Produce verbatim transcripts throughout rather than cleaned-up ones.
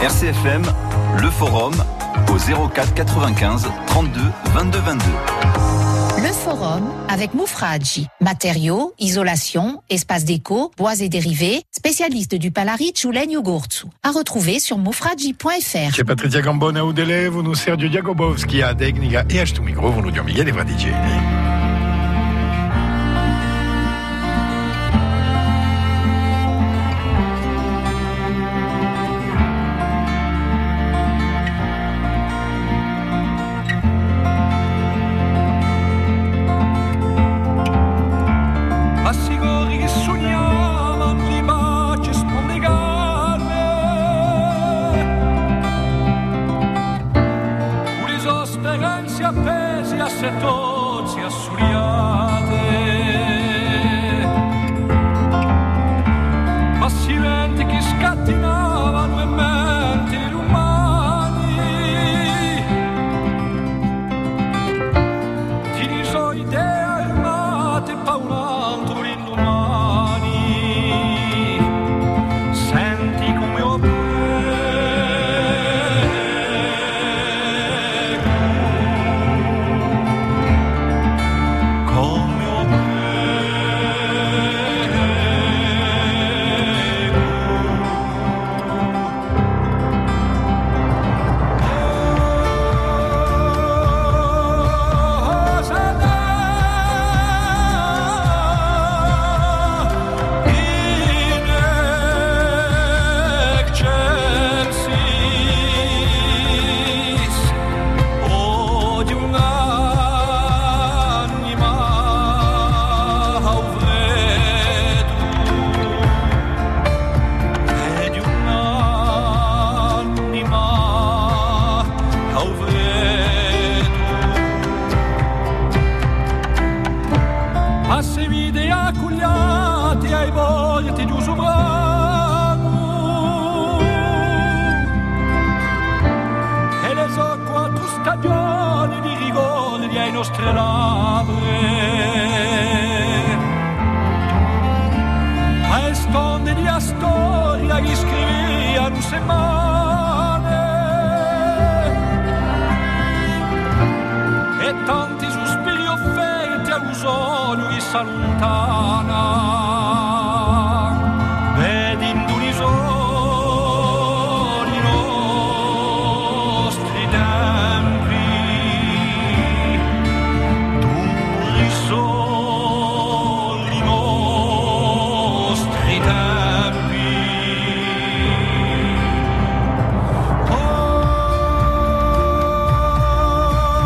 R C F M, le forum, au zéro quatre quatre-vingt-quinze trente-deux vingt-deux vingt-deux. Le forum avec Moufradji. Matériaux, isolation, espace déco, bois et dérivés, spécialiste du Palaric ou Legno Gorzu. À retrouver sur moufradji point f r. C'è Patrizia Gambona udele, vonu Sergio Jacobowski a Degniga e a sto micro vonu Dio Michele Vadicelli.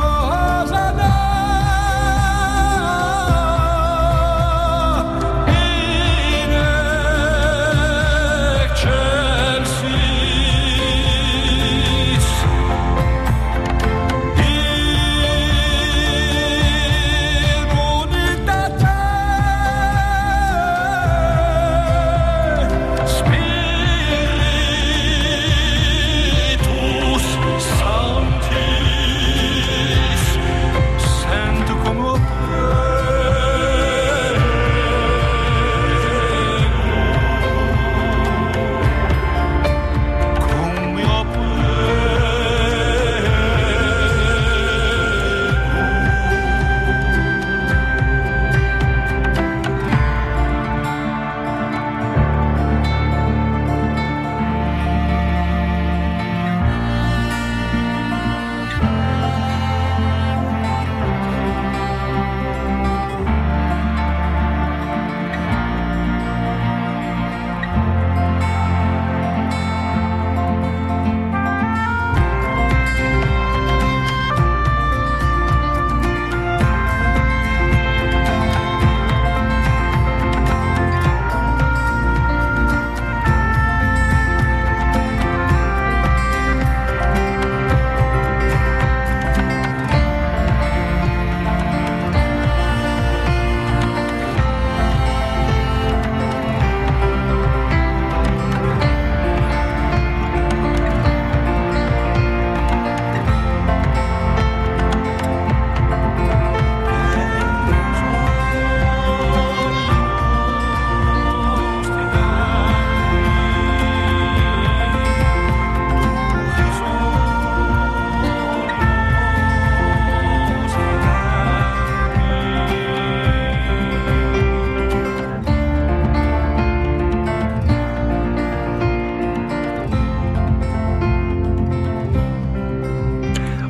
Hey!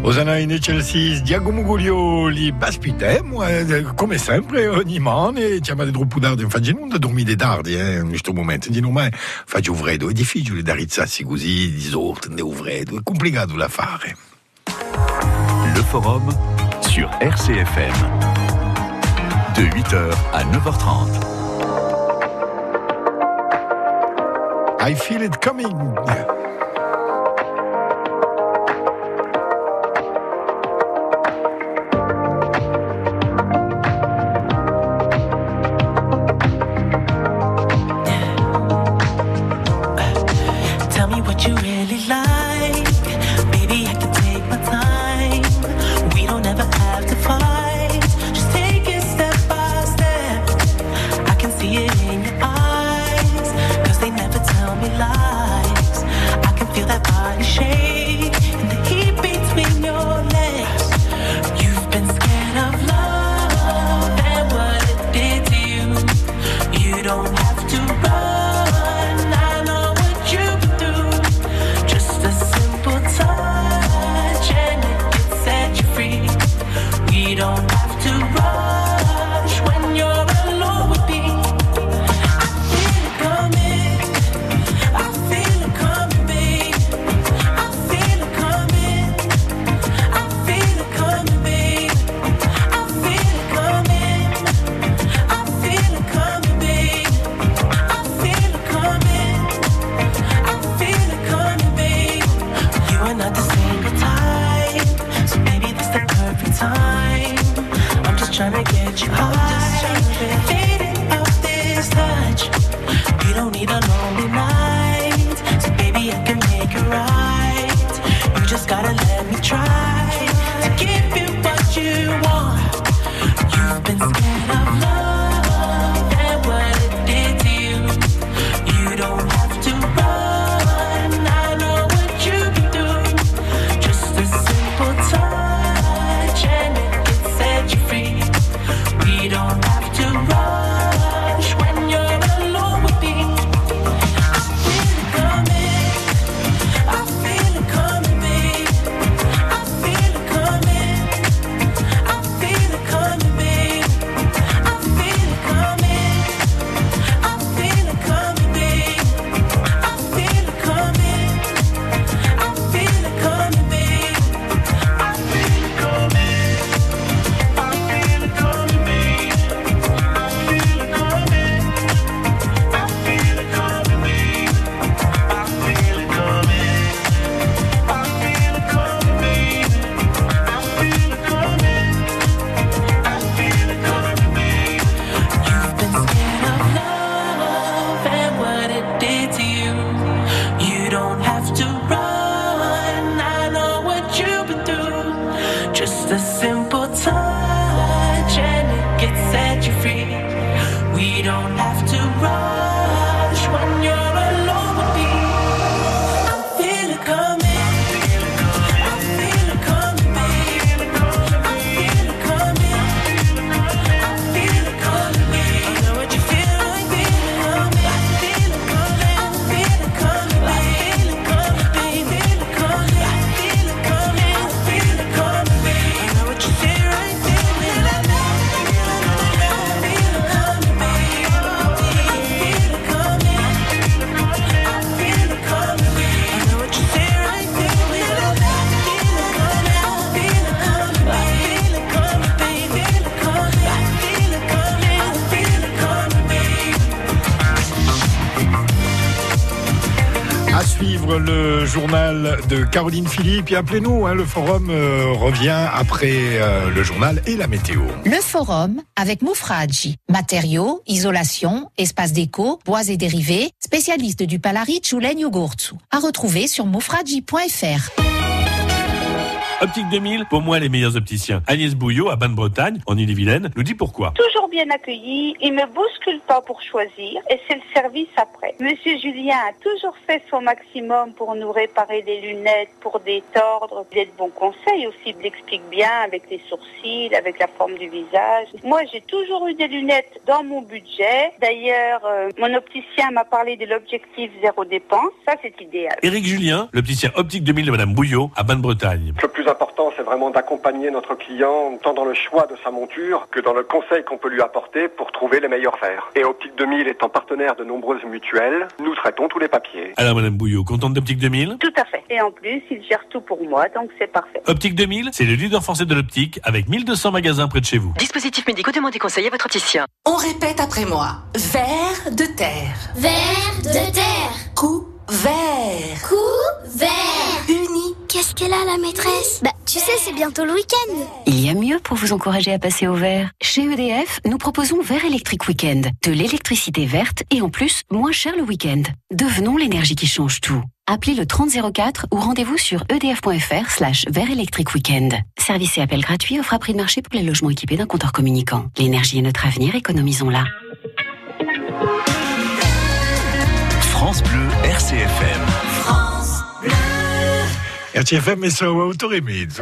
Osana in Chelsea, Diago Mugulio, li baspite, moi, come sempre, ogni mane, chiamate troppo tardi, infatti non da dormire tardi, eh, in questo momento, di non faccio un freddo, è difficile da rizzarsi così, disordine, un freddo, è complicato da fare. Le Forum sur R C F M, de huit heures à neuf heures trente. I feel it coming. Le journal de Caroline Philippe. Et appelez-nous, hein, le forum euh, revient après euh, le journal et la météo. Le forum avec Moufradji. Matériaux, isolation, espace déco, bois et dérivés, spécialiste du Palaric ou Legno Gortsu. À retrouver sur moufradji point f r. Optique deux mille, pour moi les meilleurs opticiens. Agnès Bouillot, à Bain-de-Bretagne, en Ille-et-Vilaine, nous dit pourquoi. Toujours bien accueilli, il me bouscule pas pour choisir et c'est le service après. Monsieur Julien a toujours fait son maximum pour nous réparer des lunettes, pour détordre. Il a de bons conseils aussi, il l'explique bien avec les sourcils, avec la forme du visage. Moi j'ai toujours eu des lunettes dans mon budget. D'ailleurs, euh, mon opticien m'a parlé de l'objectif zéro dépense, ça c'est idéal. Éric Julien, l'opticien Optique deux mille de Madame Bouillot, à Bain-de-Bretagne. Le plus plus important, c'est vraiment d'accompagner notre client tant dans le choix de sa monture que dans le conseil qu'on peut lui apporter pour trouver les meilleurs verres. Et Optique deux mille étant partenaire de nombreuses mutuelles, nous traitons tous les papiers. Alors Madame Bouillot, contente d'Optique deux mille ? Tout à fait. Et en plus, il gère tout pour moi, donc c'est parfait. Optique deux mille, c'est le leader français de l'optique avec mille deux cents magasins près de chez vous. Dispositifs médicaux, demandez conseil à votre opticien. On répète après moi. Ver de terre. Ver de terre. Cou vert. Cou vert. Uni. Qu'est-ce qu'elle a, la maîtresse? Bah, tu sais, c'est bientôt le week-end. Il y a mieux pour vous encourager à passer au vert. Chez E D F, nous proposons Vert Electric Weekend. De l'électricité verte et en plus, moins cher le week-end. Devenons l'énergie qui change tout. Appelez le trente zéro quatre ou rendez-vous sur edf.fr slash Vert Electric Weekend. Service et appel gratuit, offre à prix de marché pour les logements équipés d'un compteur communicant. L'énergie est notre avenir, économisons-la. France Bleu R C F M. France Bleu. R C F M e solo auto e mezzo.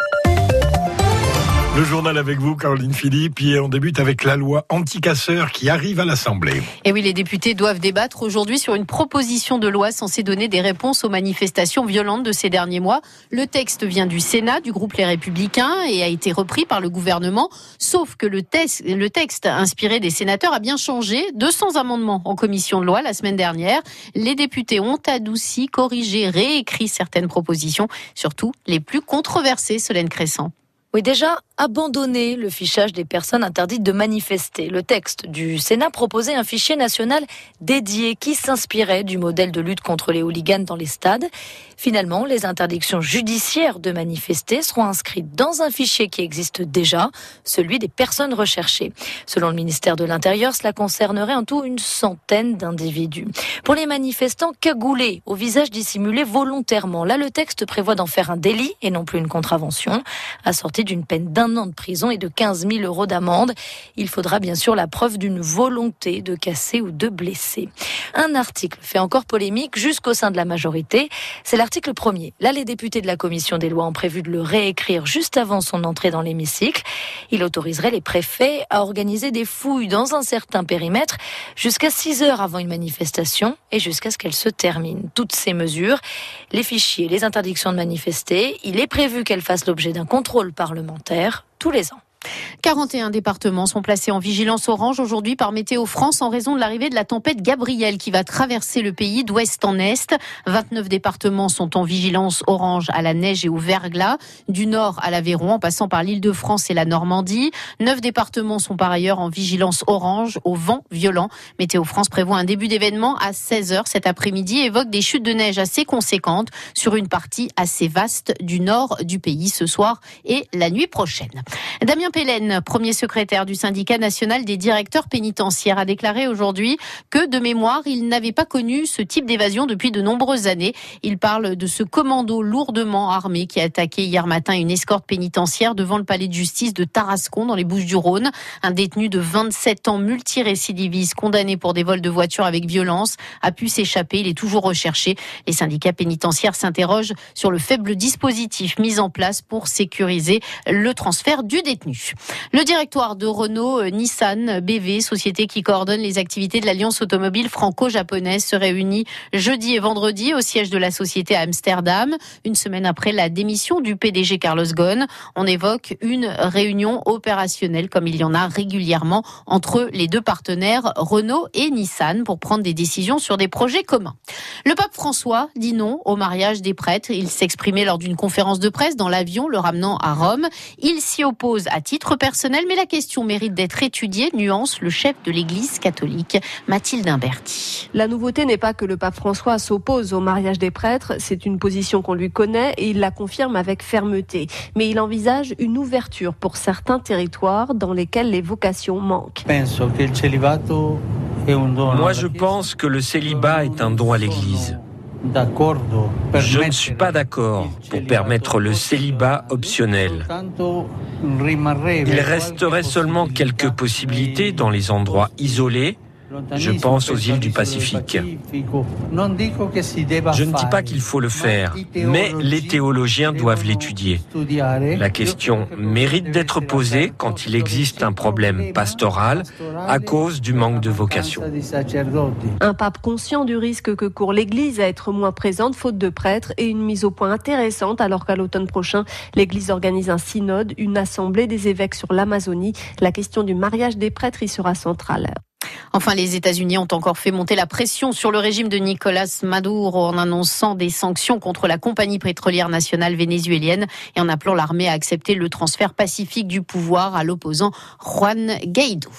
Le journal avec vous, Caroline Philippe, et on débute avec la loi anti-casseurs qui arrive à l'Assemblée. Et oui, les députés doivent débattre aujourd'hui sur une proposition de loi censée donner des réponses aux manifestations violentes de ces derniers mois. Le texte vient du Sénat, du groupe Les Républicains, et a été repris par le gouvernement, sauf que le, te- le texte inspiré des sénateurs a bien changé. deux cents amendements en commission de loi la semaine dernière. Les députés ont adouci, corrigé, réécrit certaines propositions, surtout les plus controversées, Solène Crescent. Oui, déjà, abandonner le fichage des personnes interdites de manifester. Le texte du Sénat proposait un fichier national dédié qui s'inspirait du modèle de lutte contre les hooligans dans les stades. Finalement, les interdictions judiciaires de manifester seront inscrites dans un fichier qui existe déjà, celui des personnes recherchées. Selon le ministère de l'Intérieur, cela concernerait en tout une centaine d'individus. Pour les manifestants cagoulés, au visage dissimulé volontairement, là le texte prévoit d'en faire un délit et non plus une contravention, assorti d'une peine d'un an de prison et de quinze mille euros d'amende. Il faudra bien sûr la preuve d'une volonté de casser ou de blesser. Un article fait encore polémique jusqu'au sein de la majorité. C'est l'article premier. Là, les députés de la commission des lois ont prévu de le réécrire juste avant son entrée dans l'hémicycle. Il autoriserait les préfets à organiser des fouilles dans un certain périmètre jusqu'à six heures avant une manifestation et jusqu'à ce qu'elle se termine. Toutes ces mesures, les fichiers, les interdictions de manifester, il est prévu qu'elles fassent l'objet d'un contrôle parlementaire tous les ans. quarante et un départements sont placés en vigilance orange aujourd'hui par Météo France en raison de l'arrivée de la tempête Gabrielle qui va traverser le pays d'ouest en est. vingt-neuf départements sont en vigilance orange à la neige et au verglas, du nord à l'Aveyron en passant par l'Île-de-France et la Normandie. neuf départements sont par ailleurs en vigilance orange au vent violent. Météo France prévoit un début d'événement à seize heures cet après-midi et évoque des chutes de neige assez conséquentes sur une partie assez vaste du nord du pays ce soir et la nuit prochaine. Damien Pélène, premier secrétaire du syndicat national des directeurs pénitentiaires, a déclaré aujourd'hui que, de mémoire, il n'avait pas connu ce type d'évasion depuis de nombreuses années. Il parle de ce commando lourdement armé qui a attaqué hier matin une escorte pénitentiaire devant le palais de justice de Tarascon dans les Bouches-du-Rhône. Un détenu de vingt-sept ans multirécidiviste condamné pour des vols de voitures avec violence a pu s'échapper. Il est toujours recherché. Les syndicats pénitentiaires s'interrogent sur le faible dispositif mis en place pour sécuriser le transfert du détenu. Le directoire de Renault, Nissan, B V, société qui coordonne les activités de l'Alliance automobile franco-japonaise, se réunit jeudi et vendredi au siège de la société à Amsterdam. Une semaine après la démission du P D G Carlos Ghosn, on évoque une réunion opérationnelle comme il y en a régulièrement entre les deux partenaires Renault et Nissan pour prendre des décisions sur des projets communs. Le pape François dit non au mariage des prêtres. Il s'exprimait lors d'une conférence de presse dans l'avion le ramenant à Rome. Il s'y oppose à titre personnel, mais la question mérite d'être étudiée, nuance le chef de l'Église catholique, Mathilde Imberti. La nouveauté n'est pas que le pape François s'oppose au mariage des prêtres, c'est une position qu'on lui connaît et il la confirme avec fermeté. Mais il envisage une ouverture pour certains territoires dans lesquels les vocations manquent. Moi, je pense que le célibat est un don à l'Église. Je ne suis pas d'accord pour permettre le célibat optionnel. Il resterait seulement quelques possibilités dans les endroits isolés, Je pense aux îles du Pacifique. Je ne dis pas qu'il faut le faire, mais les théologiens doivent l'étudier. La question mérite d'être posée quand il existe un problème pastoral à cause du manque de vocation. Un pape conscient du risque que court l'Église à être moins présente faute de prêtres et une mise au point intéressante alors qu'à l'automne prochain, l'Église organise un synode, une assemblée des évêques sur l'Amazonie. La question du mariage des prêtres y sera centrale. Enfin, les États-Unis ont encore fait monter la pression sur le régime de Nicolas Maduro en annonçant des sanctions contre la compagnie pétrolière nationale vénézuélienne et en appelant l'armée à accepter le transfert pacifique du pouvoir à l'opposant Juan Guaidó.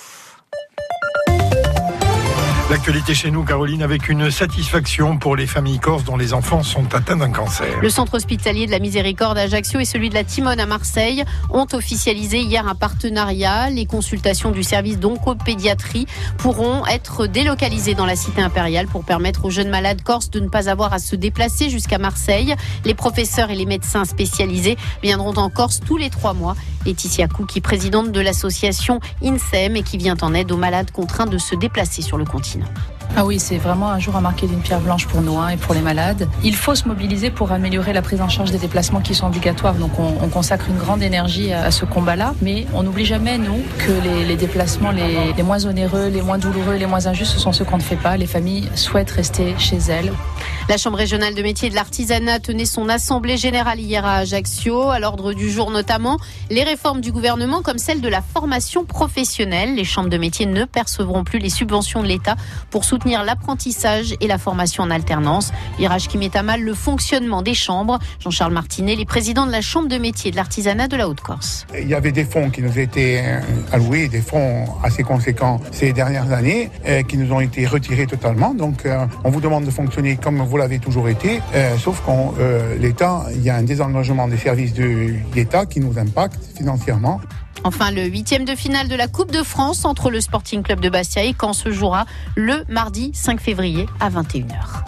L'actualité chez nous, Caroline, avec une satisfaction pour les familles corses dont les enfants sont atteints d'un cancer. Le centre hospitalier de la Miséricorde à Ajaccio et celui de la Timone à Marseille ont officialisé hier un partenariat. Les consultations du service d'oncopédiatrie pourront être délocalisées dans la cité impériale pour permettre aux jeunes malades corses de ne pas avoir à se déplacer jusqu'à Marseille. Les professeurs et les médecins spécialisés viendront en Corse tous les trois mois. Laetitia Kouki, présidente de l'association INSEM et qui vient en aide aux malades contraints de se déplacer sur le continent. Ah oui, c'est vraiment un jour à marquer d'une pierre blanche pour nous hein, et pour les malades. Il faut se mobiliser pour améliorer la prise en charge des déplacements qui sont obligatoires. Donc on, on consacre une grande énergie à, à ce combat-là. Mais on n'oublie jamais, nous, que les, les déplacements les, les moins onéreux, les moins douloureux, les moins injustes, ce sont ceux qu'on ne fait pas. Les familles souhaitent rester chez elles. La Chambre régionale de métiers et de l'artisanat tenait son assemblée générale hier à Ajaccio. À l'ordre du jour notamment, les réformes du gouvernement comme celle de la formation professionnelle. Les chambres de métiers ne percevront plus les subventions de l'État pour soutenir l'apprentissage et la formation en alternance. Virage qui met à mal le fonctionnement des chambres. Jean-Charles Martinet, les présidents de la Chambre de métiers et de l'artisanat de la Haute-Corse. Il y avait des fonds qui nous étaient alloués, des fonds assez conséquents ces dernières années, euh, qui nous ont été retirés totalement. Donc euh, on vous demande de fonctionner comme vous l'avez toujours été, euh, sauf qu'en euh, l'État, il y a un désengagement des services de l'État qui nous impacte financièrement. Enfin, le huitième de finale de la Coupe de France entre le Sporting Club de Bastia et Caen se jouera le mardi cinq février à vingt et une heures.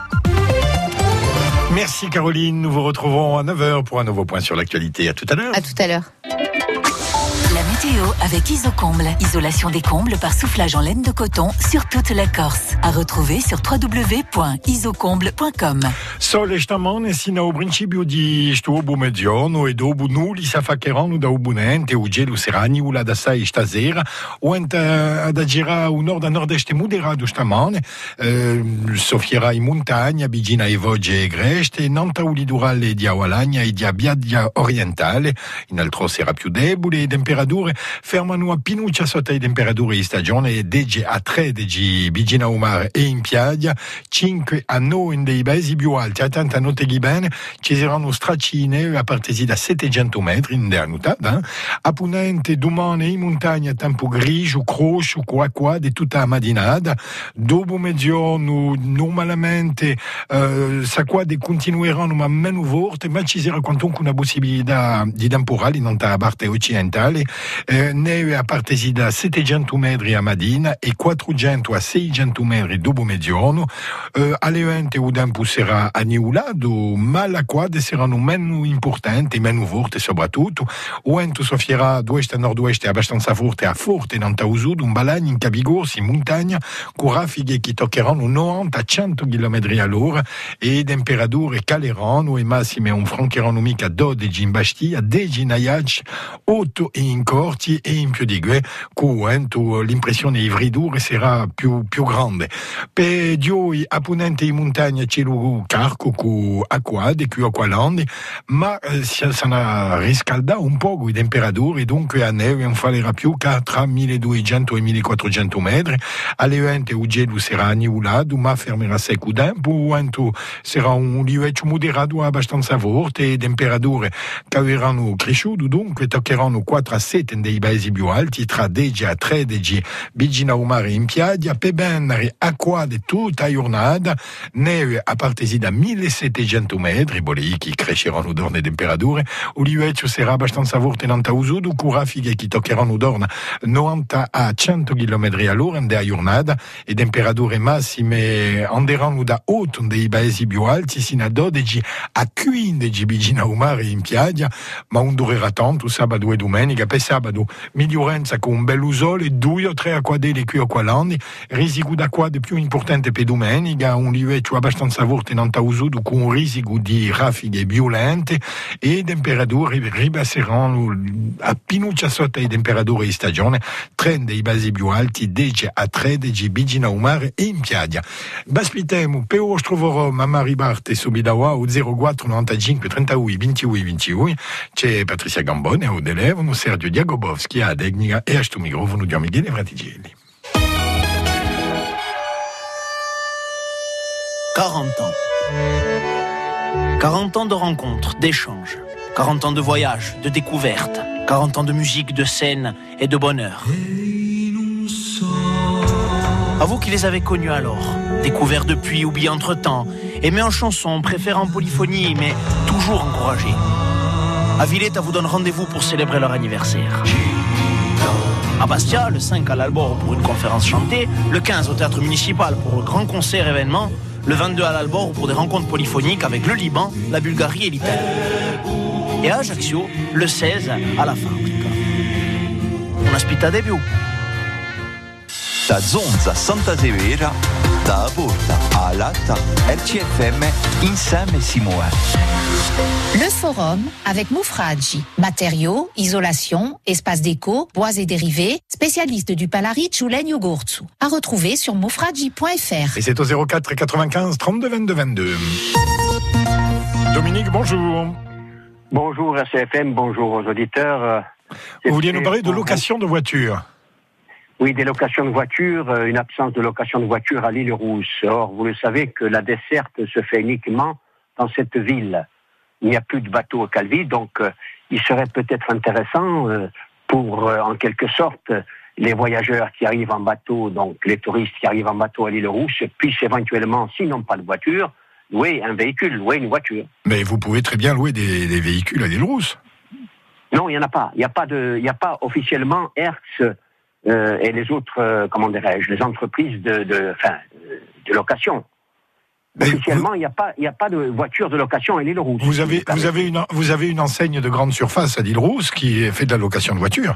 Merci Caroline, nous vous retrouvons à neuf heures pour un nouveau point sur l'actualité. À tout à l'heure. À tout à l'heure. La météo avec Isocomble. Isolation des combles par soufflage en laine de coton sur toute la Corse. À retrouver sur w w w point isocomble point com. Sole stamane sino au principio di sto bu mezzono e dopo nulli sa faccheranno da ubunente u gelo serani u la da sai stasera o enta da gira un nord a nord-est moderato stamane eh, soffierà in montagna vicina ai Vogge e Greste nanta u litorale di Awalagna e di Abbiadia orientale in altro sarà più debole e temperature fermano a pinuccia sotto le temperature di stagione e dege a tredici vicino al mare e in piaggia cinque a nove dei paesi più alti a tanta notte di bene ci saranno stracine a partire da settecento metri in dernuta eh? A ponente domani in montagna tempo grigio croscio qua qua di tutta la mattinata dopo mezzogiorno normalmente eh, sacquade continueranno ma meno forte ma ci sarà comunque una possibilità di temporale in tutta la parte occidentale eh, neve a partire da settecento metri a mattina e quattrocento a seicento metri dopo mezzogiorno eh, alle venti o tempo sarà annullato ma le quadre saranno meno importanti meno forti soprattutto o vento soffierà a est a nord-est abbastanza forte a forte in Antausudo un balagno in Capigorsi in montagna con raffiche che toccheranno novanta a cento chilometri all'ora e temperature caleranno e massime un francheranno mica dodici in Bastia dieci in Aiac otto in Corti e in più di gue con vento l'impressione di fridure sarà più, più grande per gioi a ponente in montagna c'è lo carco con acquade qui acqualandi ma eh, si sarà riscaldato un po' le temperature dunque a neve non farà più che tra milleduecento e millequattrocento metri alle venti il gelo sarà annullato ma fermerà secco tempo il vento sarà un livello moderato abbastanza forte e temperature che avranno cresciuto dunque toccheranno quattro a sette dei paesi più alti tra dieci a tredici vicino al mare in piaggia per bene acquade tutta la giornata neve a partire da millesettecento metri bolli che cresceranno dorne temperature il livello sarà abbastanza forte in Antausudo con raffiche che toccheranno dorna novanta a cento chilometri all'ora in della giornata e temperature massime anderanno da otto dei paesi più alti sino a dodici a quindici vicino al mare in piaggia ma non durerà tanto sabato e domenica per sabato vado miglioranza con un bell'usole, due o tre acquadeli qui o qualandi, risico d'acqua più importante per domenica, un livello abbastanza forte non usuto con un risico di raffiche violente e temperature ribasseranno a pinuccia sotto le temperature di stagione, trend i basi più alti, dieci a tredici bigina a mare e in piaggia. Baspitemo per vostro voro mamma ribarte subidawa o zero quattro novantacinque trentadue ventidue ventidue, c'è Patrizia Gambone o Delevono, Sergio Diagobowski a Degnica e a sto microfono di Michele Fratigelli. quarante ans. quarante ans de rencontres, d'échanges. quarante ans de voyages, de découvertes. quarante ans de musique, de scène et de bonheur. À vous qui les avez connus alors, découverts depuis, oubliés entre-temps, aimés en chansons, préférés en polyphonie, mais toujours encouragés. À Villeta vous donne rendez-vous pour célébrer leur anniversaire. À Bastia, le cinq à l'Albor pour une conférence chantée, le quinze au théâtre municipal pour le grand concert événement, le vingt-deux à l'Albor pour des rencontres polyphoniques avec le Liban, la Bulgarie et l'Italie. Et à Ajaccio, le seize à la Fabbrica. On aspetta di più. Da Zonza a Santa Severa, da Porta a Latta, R C F M, insieme si muove. Le forum avec Moufradji. Matériaux, isolation, espace déco, bois et dérivés, spécialiste du Palaric ou Legno Gorzu. À retrouver sur moufradji point f r. Et c'est au zéro quatre quatre-vingt-quinze trente-deux vingt-deux vingt-deux. Dominique, bonjour. Bonjour R C F M, bonjour aux auditeurs. Vous vouliez nous parler de location de voitures? Oui, des locations de voitures, une absence de location de voitures à l'île Rousse. Or, vous le savez que la desserte se fait uniquement dans cette ville. Il n'y a plus de bateaux au Calvi, donc euh, il serait peut-être intéressant euh, pour, euh, en quelque sorte, les voyageurs qui arrivent en bateau, donc les touristes qui arrivent en bateau à l'île Rousse, puissent éventuellement, s'ils n'ont pas de voiture, louer un véhicule, louer une voiture. Mais vous pouvez très bien louer des, des véhicules à l'île Rousse. Non, il n'y en a pas. Il n'y a pas de, il n'y a pas officiellement Hertz euh, et les autres, euh, comment dirais-je, les entreprises de, de, enfin, de location. Mais officiellement, il n'y a pas, il n'y a pas de voiture de location à l'île Rousse. Vous avez, vous avez une, vous avez une enseigne de grande surface à l'île Rousse qui fait de la location de voitures.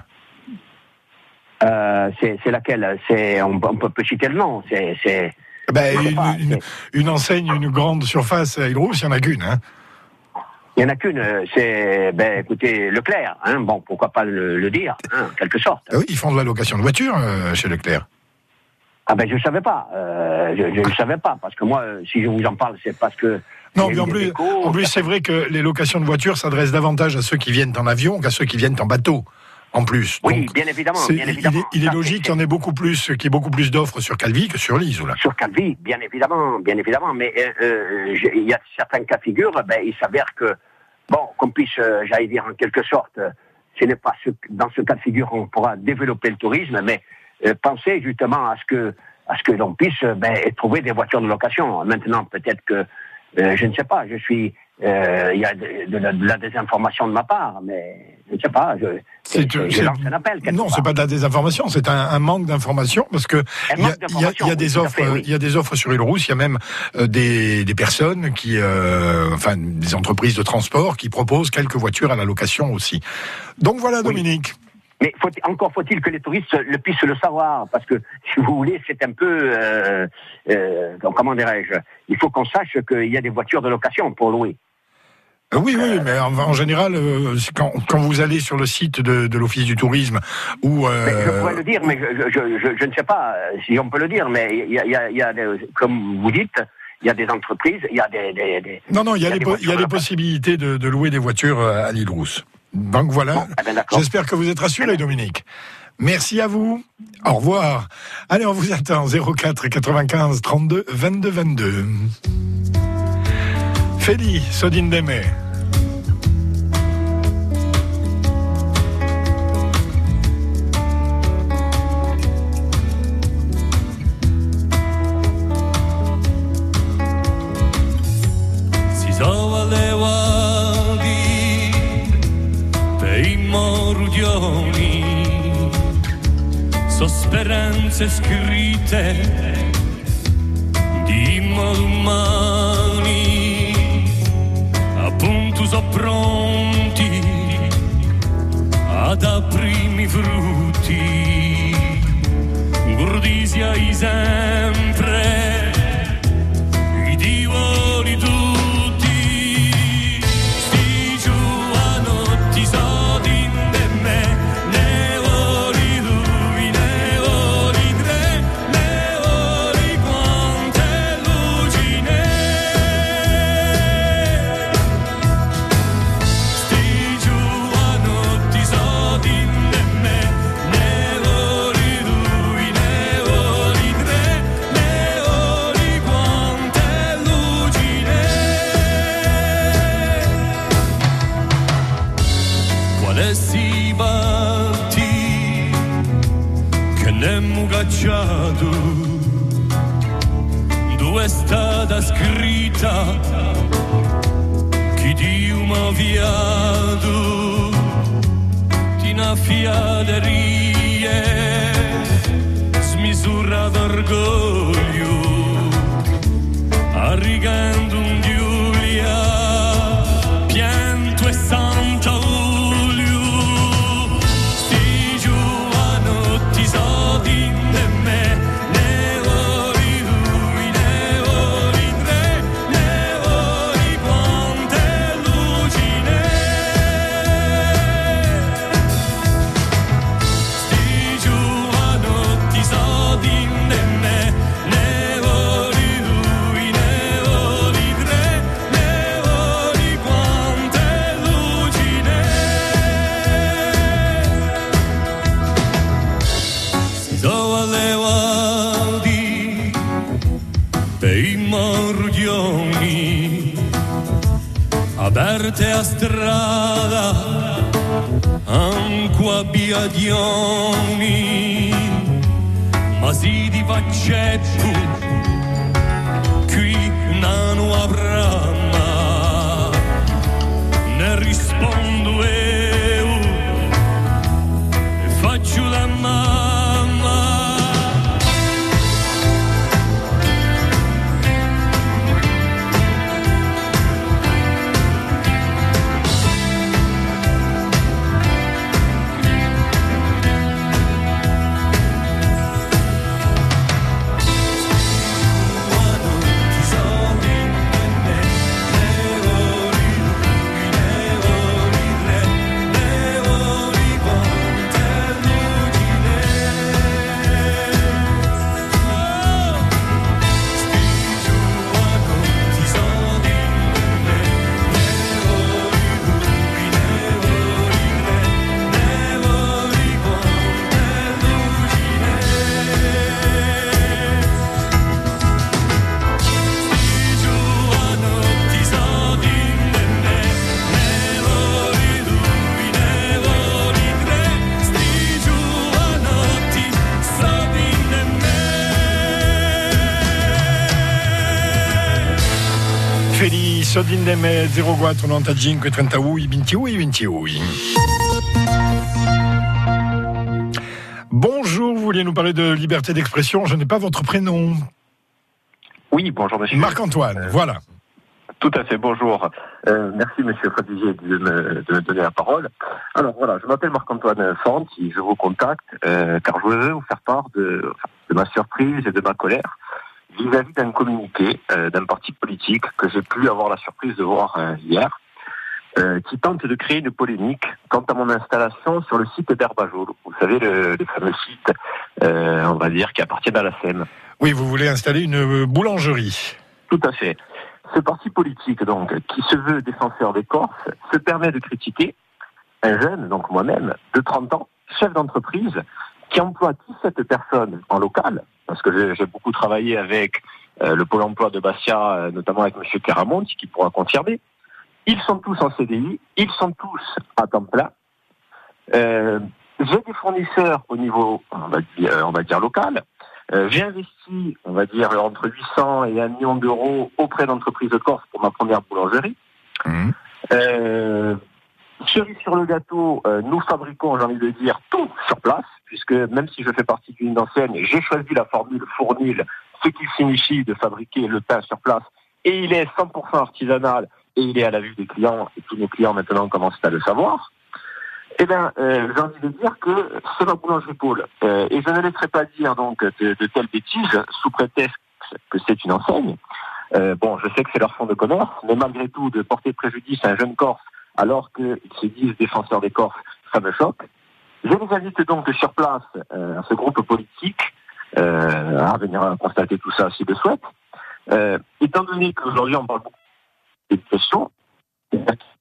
Euh, c'est, c'est laquelle? C'est, on, on peut citer le nom. C'est, c'est. Ben, une, pas, une, c'est... une enseigne, une grande surface à l'île Rousse, il n'y en a qu'une, hein. Il n'y en a qu'une, c'est, ben, écoutez, Leclerc, hein. Bon, pourquoi pas le, le dire, hein, en quelque sorte. Ah oui, ils font de la location de voitures euh, chez Leclerc. Ah ben, je ne savais pas, euh, je ne savais pas, parce que moi, si je vous en parle, c'est parce que... Non, mais en plus, échos, en plus, c'est vrai que les locations de voitures s'adressent davantage à ceux qui viennent en avion qu'à ceux qui viennent en bateau, en plus. Oui, donc, bien évidemment, bien évidemment. Il est, il est logique qu'il y en ait beaucoup plus, qu'il y ait beaucoup plus d'offres sur Calvi que sur l'Ise, là. Sur Calvi, bien évidemment, bien évidemment, mais euh, euh, il y a certains cas de figure, ben, il s'avère que, bon, qu'on puisse, euh, j'allais dire en quelque sorte, euh, ce n'est pas ce, dans ce cas de figure on pourra développer le tourisme, mais euh, pensez justement à ce que à ce que l'on puisse ben, trouver des voitures de location. Maintenant, peut-être que, euh, je ne sais pas, je suis, euh, il y a de, de, la, de la désinformation de ma part, mais je ne sais pas, je, c'est, je, je lance un appel. Non, part. c'est pas de la désinformation, c'est un, un manque d'information, parce que il y, y, y, y a des offres, il oui. y a des offres sur l'île Rousse, il y a même euh, des, des personnes qui, euh, enfin, des entreprises de transport qui proposent quelques voitures à la location aussi. Donc voilà, oui. Dominique. Mais faut, encore faut-il que les touristes le puissent le savoir, parce que, si vous voulez, c'est un peu... Euh, euh, comment dirais-je? Il faut qu'on sache qu'il y a des voitures de location pour louer. Euh, oui, oui, mais en, en général, euh, quand, quand vous allez sur le site de, de l'Office du tourisme, où... Euh... Mais je pourrais le dire, mais je, je, je, je ne sais pas si on peut le dire, mais il y a, il y a, il y a des, comme vous dites... Il y a des entreprises, il y a des... des, des non, non, il y a, il y a, des, po- il y a des possibilités de, de louer des voitures à l'île Rousse. Donc voilà, bon, eh ben j'espère que vous êtes rassurés, Dominique. Merci à vous, au revoir. Allez, on vous attend, zéro quatre quatre-vingt-quinze trente-deux vingt-deux vingt-deux. Feli, Sodine Deme. So speranze scritte di umani, appunto so pronti a da primi frutti, gordisiai sempre, i divori tutti, sti giovanotti so di me, ne voli lui, ne voli tre, ne voli quante lucine, sti giovanotti so di me, ne voli lui, ne voli tre, ne voli quante lucine. Quale si batti che ne mu cacciato, dove è stata scritta chi di una fiato di una fiaterie smisura d'orgoglio arricando un Giulia pianto e Santa Ulio sti giovanotti so di me ne voli lui ne voli tre ne voli quante lucine sti giovanotti so di me ne voli lui ne voli tre ne voli quante lucine si sono levati per i mordioni aperte a strada anche a biadioni ma si di faccetto qui non avrà ne rispondo io e faccio la mamma Sodindeme zero quattro novantacinque trentadue ventidue ventidue. Bonjour, vous vouliez nous parler de liberté d'expression, je n'ai pas votre prénom. Oui, bonjour monsieur. Marc-Antoine, euh, voilà. Tout à fait, bonjour. Euh, merci monsieur Fadigier de me, de me donner la parole. Alors voilà, je m'appelle Marc-Antoine Fanti, je vous contacte euh, car je veux vous faire part de, de ma surprise et de ma colère vis-à-vis d'un communiqué euh, d'un parti politique que j'ai pu avoir la surprise de voir euh, hier, euh, qui tente de créer une polémique quant à mon installation sur le site d'Herbajol. Vous savez, le, le fameux site, euh, on va dire, qui appartient à la Seine. Oui, vous voulez installer une boulangerie. Tout à fait. Ce parti politique, donc, qui se veut défenseur des Corses, se permet de critiquer un jeune, donc moi-même, de trente ans, chef d'entreprise, qui emploie dix-sept personnes en local, parce que j'ai, j'ai beaucoup travaillé avec euh, le Pôle emploi de Bastia, euh, notamment avec M. Caramonti, qui pourra confirmer. Ils sont tous en C D I, ils sont tous à temps plein. Euh, j'ai des fournisseurs au niveau, on va dire, on va dire local. Euh, j'ai investi, on va dire, entre huit cents et un million d'euros auprès d'entreprises de Corse pour ma première boulangerie. Mmh. Euh, cerise sur le gâteau, euh, nous fabriquons, j'ai envie de dire, tout sur place, puisque même si je fais partie d'une enseigne, j'ai choisi la formule fournil, ce qui signifie de fabriquer le pain sur place, et il est cent pour cent artisanal, et il est à la vue des clients, et tous nos clients maintenant commencent à le savoir. Eh bien, euh, j'ai envie de dire que c'est la boulangerie Paul. Euh, et je ne laisserai pas dire donc de, de telles bêtises sous prétexte que c'est une enseigne. Euh, bon, je sais que c'est leur fonds de commerce, mais malgré tout, de porter préjudice à un jeune Corse alors qu'ils se disent défenseurs des Corses, ça me choque. Je vous invite donc sur place euh, à ce groupe politique euh, à venir constater tout ça s'ils le souhaitent. Euh, étant donné qu'aujourd'hui on parle beaucoup de questions, et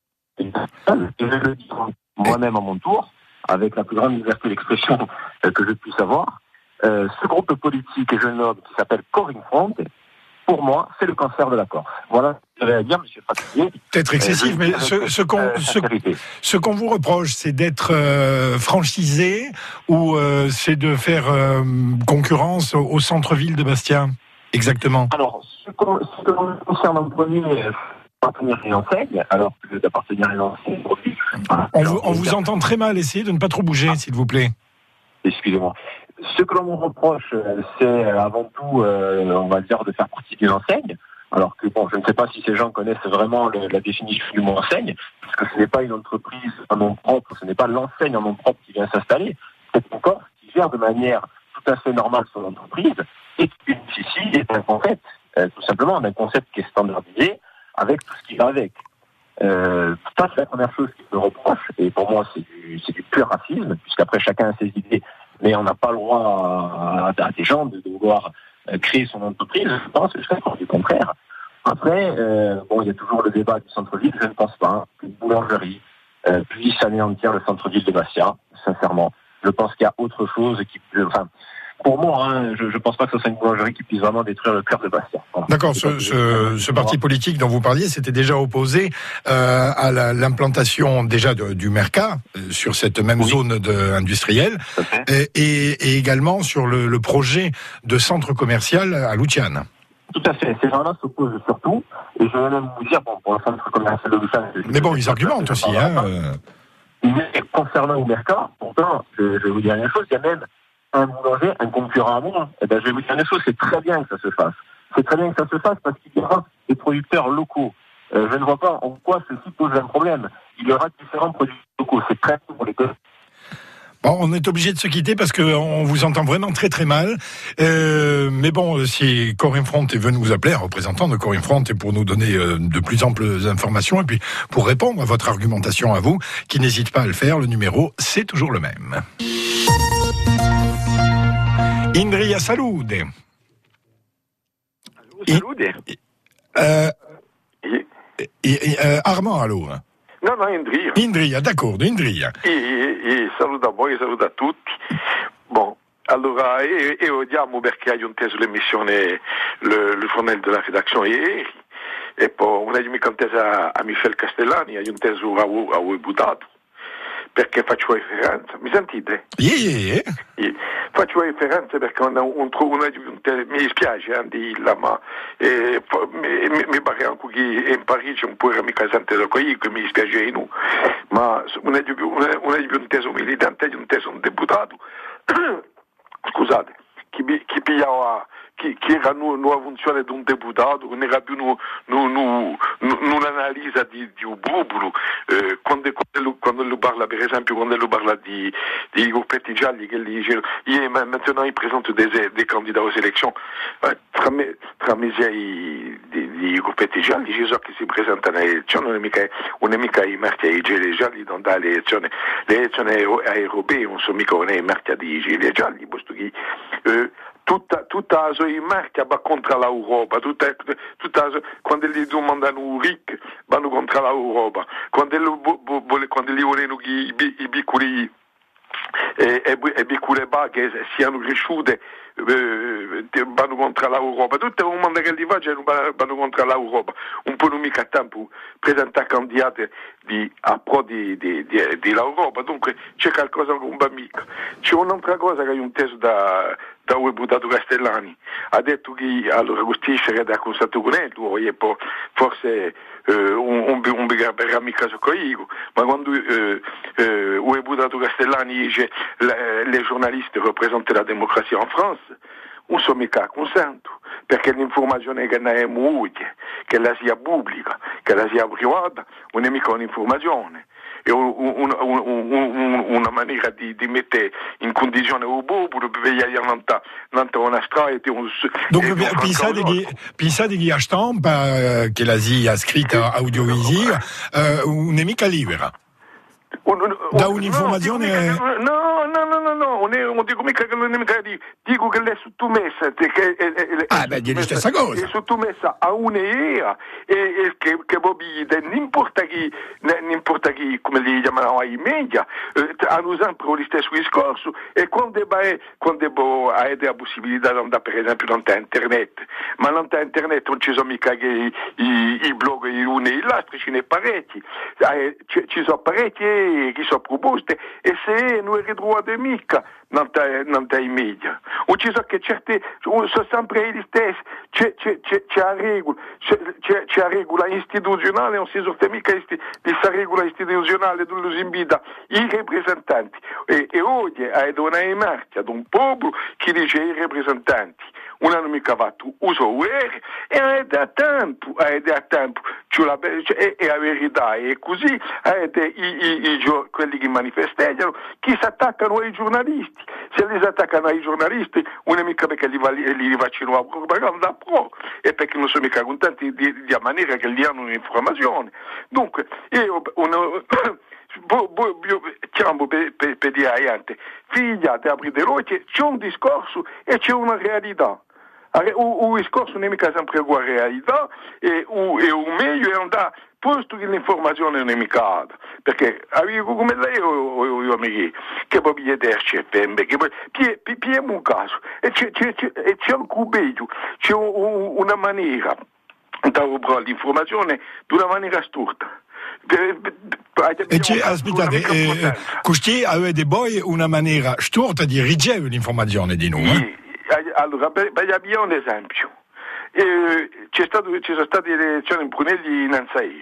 je vais le dire moi-même à mon tour, avec la plus grande liberté d'expression euh, que je puisse avoir, euh, ce groupe politique et jeune homme qui s'appelle Corinne Front, pour moi, c'est le cancer de la Corse. Voilà ce que j'avais à dire, M. Fatigué. Peut-être excessif, euh, mais ce, ce, qu'on, euh, ce, ce qu'on vous reproche, c'est d'être euh, franchisé ou euh, c'est de faire euh, concurrence au, au centre-ville de Bastia? Exactement. Alors, ce, qu'on, ce que l'on concerne en premier, appartenir à une enseigne, alors que d'appartenir à une enseigne. On, vous, on vous entend très mal, essayez de ne pas trop bouger, ah. s'il vous plaît. Excusez-moi. Ce que l'on me reproche, c'est avant tout, euh, on va dire, de faire partie d'une enseigne. Alors que, bon, je ne sais pas si ces gens connaissent vraiment le, la définition du mot enseigne, parce que ce n'est pas une entreprise en nom propre, ce n'est pas l'enseigne en nom propre qui vient s'installer, c'est une Corse qui gère de manière tout à fait normale son entreprise et qui bénéficie d'un concept, euh, tout simplement, d'un concept qui est standardisé avec tout ce qui va avec. Euh, ça, c'est la première chose qui me reproche, et pour moi, c'est du, c'est du pur racisme, puisqu'après, chacun a ses idées, mais on n'a pas le droit à, à, à des gens de, de vouloir créer son entreprise. Je pense que je serais du contraire. Après, euh, bon, il y a toujours le débat du centre-ville. Je ne pense pas hein, qu'une boulangerie euh, puisse anéantir le centre-ville de Bastia, sincèrement. Je pense qu'il y a autre chose qui... Enfin, pour moi, hein, je ne pense pas que ce soit une boulangerie qui puisse vraiment détruire le cœur de Bastia. Voilà. D'accord, ce, ce, ce parti politique dont vous parliez s'était déjà opposé euh, à la, l'implantation déjà de, du Mercat euh, sur cette même oui. zone de, industrielle et, et, et également sur le, le projet de centre commercial à Luciane. Tout à fait, ces gens-là s'opposent surtout, et je vais même vous dire, bon, pour le centre commercial de Luciane... Mais bon, ils argumentent aussi, hein. Euh... Mais concernant le Mercat, pourtant, je, je vais vous dire une chose, il y a même un boulanger, un concurrent à moi, eh ben, je vais vous dire une chose, c'est très bien que ça se fasse. C'est très bien que ça se fasse parce qu'il y aura des producteurs locaux. Euh, je ne vois pas en quoi ceci pose un problème. Il y aura différents produits locaux. C'est très bien pour les communes. Bon, on est obligé de se quitter parce qu'on vous entend vraiment très très mal. Euh, mais bon, si Corinne Front est venu nous appeler, un représentant de Corinne Front, et pour nous donner euh, de plus amples informations, et puis pour répondre à votre argumentation à vous, qui n'hésite pas à le faire, le numéro, c'est toujours le même. Indria Salude. Salude. Euh, euh, Armand, allô? No, no, Indria. Indria, d'accordo, Indria. E, e, saluto a voi, saluto a tutti. Bon, allora, e, e odiamo perché hai inteso l'emissione, le, le Fornello della redazione ieri, e poi non hai mica inteso a Michel Castellani, hai inteso a, a voi buttato. Perché faccio riferenza, mi sentite? Yeah, yeah, yeah. Faccio riferenza perché un, un, un, un, mi dispiace eh, di dirla, ma eh, mi, mi pare anche che in Parigi un po' era mica sentito con io, che mi dispiace di noi, ma non è di più un teso militante, è un teso un deputato, scusate, chi, chi pigliava... Che, che era una nuova funzione di un deputato, non era più un'analisi di, di un bubbolo. Eh, quando, quando, quando lui parla, per esempio, quando lui parla di, di gruppetti gialli, che gli dice, io maintenant il présente des, des candidats aux élections, eh, tra me, tra me i di gruppetti gialli, ci so che si presentano alle elezioni, non è mica, non è mica i marti ai gialli gialli, non dà le elezioni, le elezioni europee, non sono mica i marti di gialli gialli, posto che eh, tutta tutta la sua marca va contro l'Europa, tutta, tutta quando gli domandano ricchi vanno contro l'Europa, quando gli quando gli vogliono i, i piccoli e, e, e piccole baghe siano cresciute eh, vanno contro l'Europa, tutte le domande che gli faccio vanno contro l'Europa, un po' non mica tempo presentare candidati di approdi di, di, di, di l'Europa, dunque c'è qualcosa che non va mica. C'è un'altra cosa che ho inteso da da un deputato Castellani, ha detto che allora questo che da constato con lui e poi forse eh, un un un per mica so coigo, ma quando eh, eh, un deputato Castellani dice le, le giornalisti rappresentano la democrazia in France, non so mica consento, perché l'informazione che ne è utile, che la sia pubblica, che la sia privata, non è mica un'informazione. è un, un, un, una maniera di, di mettere in condizione il popolo per vedere una strada. Donc, pensate che a stampa, che la si ha scritta audiovisiva, un'emica libera. Da un'informazione. No, no, no, no, no, non dico mica che non è mica di. Dico che l'è sottomessa. Che è, è, è, ah, beh, è la stessa cosa. È sottomessa a un'era e, e che, che Bobby, non importa chi, non importa chi, come li chiamano ai media, eh, hanno sempre lo stesso discorso e quando è, quando è la possibilità di andare, per esempio, non c'è internet, ma non c'è internet, non ci sono mica che i, i, i blog, i uno e l'altro, ce ne parecchi, eh, ci, ci sono parecchi che sono proposte e se non è ritrovate mica non c'è i media o ci sono che certe sono sempre gli stessi c'è, c'è, c'è, c'è la regola c'è, c'è, c'è la regola istituzionale non si sorte mica di questa regola istituzionale dove si invita i rappresentanti e, e oggi è una emerge ad un popolo che dice i rappresentanti non hanno mica fatto uso uere e è da tempo è da tempo cioè la, cioè, è, è la verità è così è i, i, i, quelli che manifestano chi si attaccano ai giornalisti se li attaccano ai giornalisti non è mica perché li, li facciano la propaganda pro e perché non sono mica contenti di, di, di maniera che gli hanno un'informazione dunque io uno Bo, bo, bo, diciamo per, per, per dire ai gente figlia di aprire l'occhio c'è un discorso e c'è una realtà il discorso non è mica sempre uguale alla realtà e il meglio è andare posto che l'informazione non è mica perché come lei io amici che poi è del C F M che poi è un caso e c'è, c'è, c'è, c'è un cubeggio c'è un, una maniera di operare l'informazione di una maniera storta. E c'è, aspettate, eh, così avete voi una maniera storta di ricevere l'informazione di noi? Sì. Allora, per, per abbiamo un esempio. Eh, c'è stato, ci sono state le elezioni in Brunelli in ieri.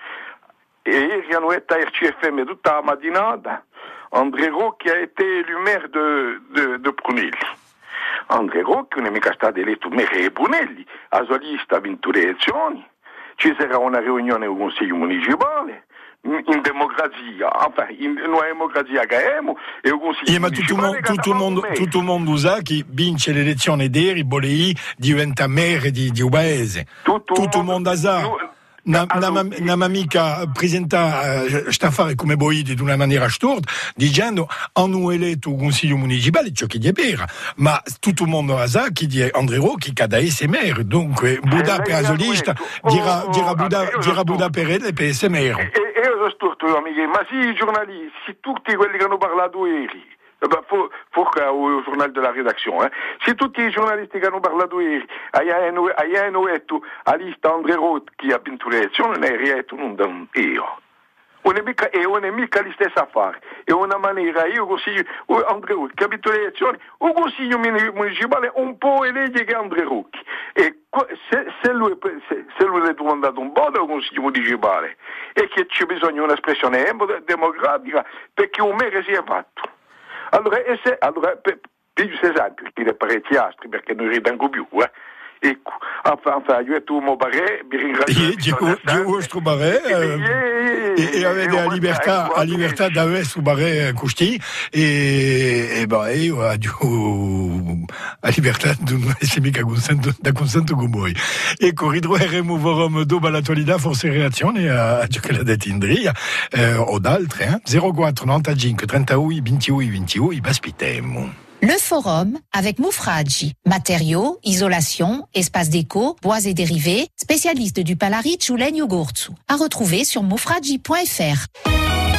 E ieri hanno detto a R C F M tutta la mattinata André Rocchi ha été élu maire de, de, de Brunelli. André Rocchi non è mica stato eletto maire di Brunelli, la sua lista ha vinto le elezioni. Ci sarà una riunione del Consiglio Municipale, in democrazia, enfin, in una democrazia che abbiamo, e il Consiglio yeah, Municipale. Ma tutto il mondo, tutto il mondo sa che vince le elezioni d'eri, Bolei diventa maire di, di un paese. Tutto, tutto il mondo sa. No, Na, allora, na, na mica presenta uh, sta fare come voi di una maniera storta dicendo hanno eletto un consiglio municipale ciò che è vero ma tutto il mondo sa che è André Rocchi che da essere maire dunque Buda per la lista dirà dirà Buda per ele per essere maire e io sono storto amici ma sì i giornalisti tutti quelli che hanno parlato ieri forse al giornale della redazione eh. Se tutti i giornalisti che hanno parlato ieri hanno detto a lista André Rocchi che ha vinto le elezioni non è detto non da un io non è mica, e non è mica la stessa affare è una maniera io consiglio André Rocchi che ha vinto le elezioni il consiglio municipale un po' è legge che André Rocchi e se, se lui se, se lui è domandato un po' dal consiglio municipale e che c'è bisogno di un'espressione democratica perché un maire si è fatto. Allora, e se, allora per, per esempio, dire parecchi astri perché non ridango più, eh. Ecco, enfin, enfin, io e tu, mo barè, mi ringrazio. Io vostro barè, e avete la libertà, la libertà di avere su barè così, e, e beh, io ho la libertà di non essere mica da consento con voi. Ecco, ritroveremo forum dopo l'attualità, forse reazioni a ciò che l'ha detto Indria, eh, o d'altre, eh? zero quattro novantacinque trentadue ventidue ventidue, baspitemo. Le forum avec Moufradji, matériaux, isolation, espace déco, bois et dérivés, spécialiste du Palaric ou Legno Gorzu. À retrouver sur moufradji point f r.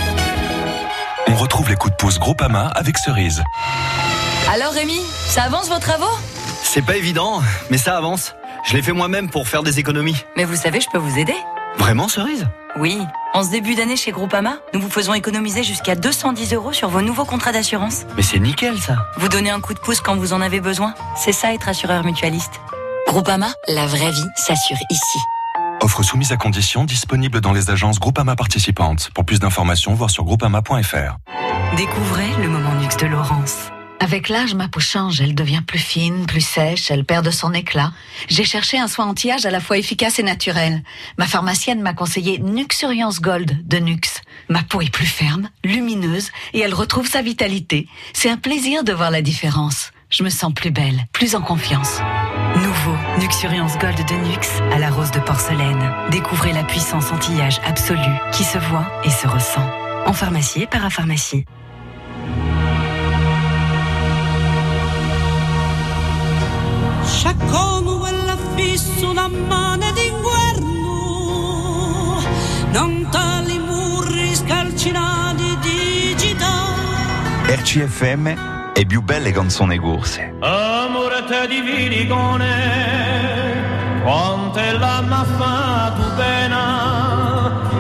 On retrouve les coups de pouce Groupama avec Cerise. Alors Rémi, ça avance vos travaux ? C'est pas évident, mais ça avance. Je l'ai fait moi-même pour faire des économies. Mais vous savez, je peux vous aider. Vraiment, Cerise ? Oui. En ce début d'année chez Groupama, nous vous faisons économiser jusqu'à deux cent dix euros sur vos nouveaux contrats d'assurance. Mais c'est nickel, ça. Vous donnez un coup de pouce quand vous en avez besoin. C'est ça, être assureur mutualiste. Groupama, la vraie vie s'assure ici. Offre soumise à conditions, disponible dans les agences Groupama participantes. Pour plus d'informations, voir sur groupama point f r. Découvrez le moment luxe de Laurence. Avec l'âge, ma peau change, elle devient plus fine, plus sèche, elle perd de son éclat. J'ai cherché un soin anti-âge à la fois efficace et naturel. Ma pharmacienne m'a conseillé Nuxuriance Gold de Nux. Ma peau est plus ferme, lumineuse et elle retrouve sa vitalité. C'est un plaisir de voir la différence. Je me sens plus belle, plus en confiance. Nouveau, Nuxuriance Gold de Nuxe à la rose de porcelaine. Découvrez la puissance anti-âge absolue qui se voit et se ressent. En pharmacie et parapharmacie. Sciaccono quella fisso una mano d'inguerno, non tali muri scalcinati di città. R C F M è più belle canzoni corse. Amore te divini con quante la m'ha fatto pena.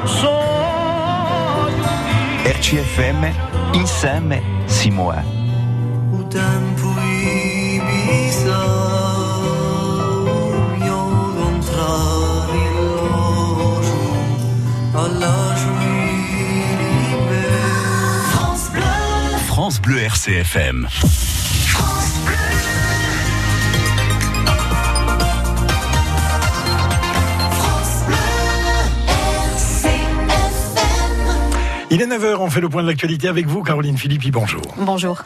R C F M insieme si muove. O tempo Ibiza, mio contrario, alla France Bleu. France Bleu R C F M. France Bleu. Il est neuf heures, on fait le point de l'actualité avec vous, Caroline Philippi, bonjour. Bonjour.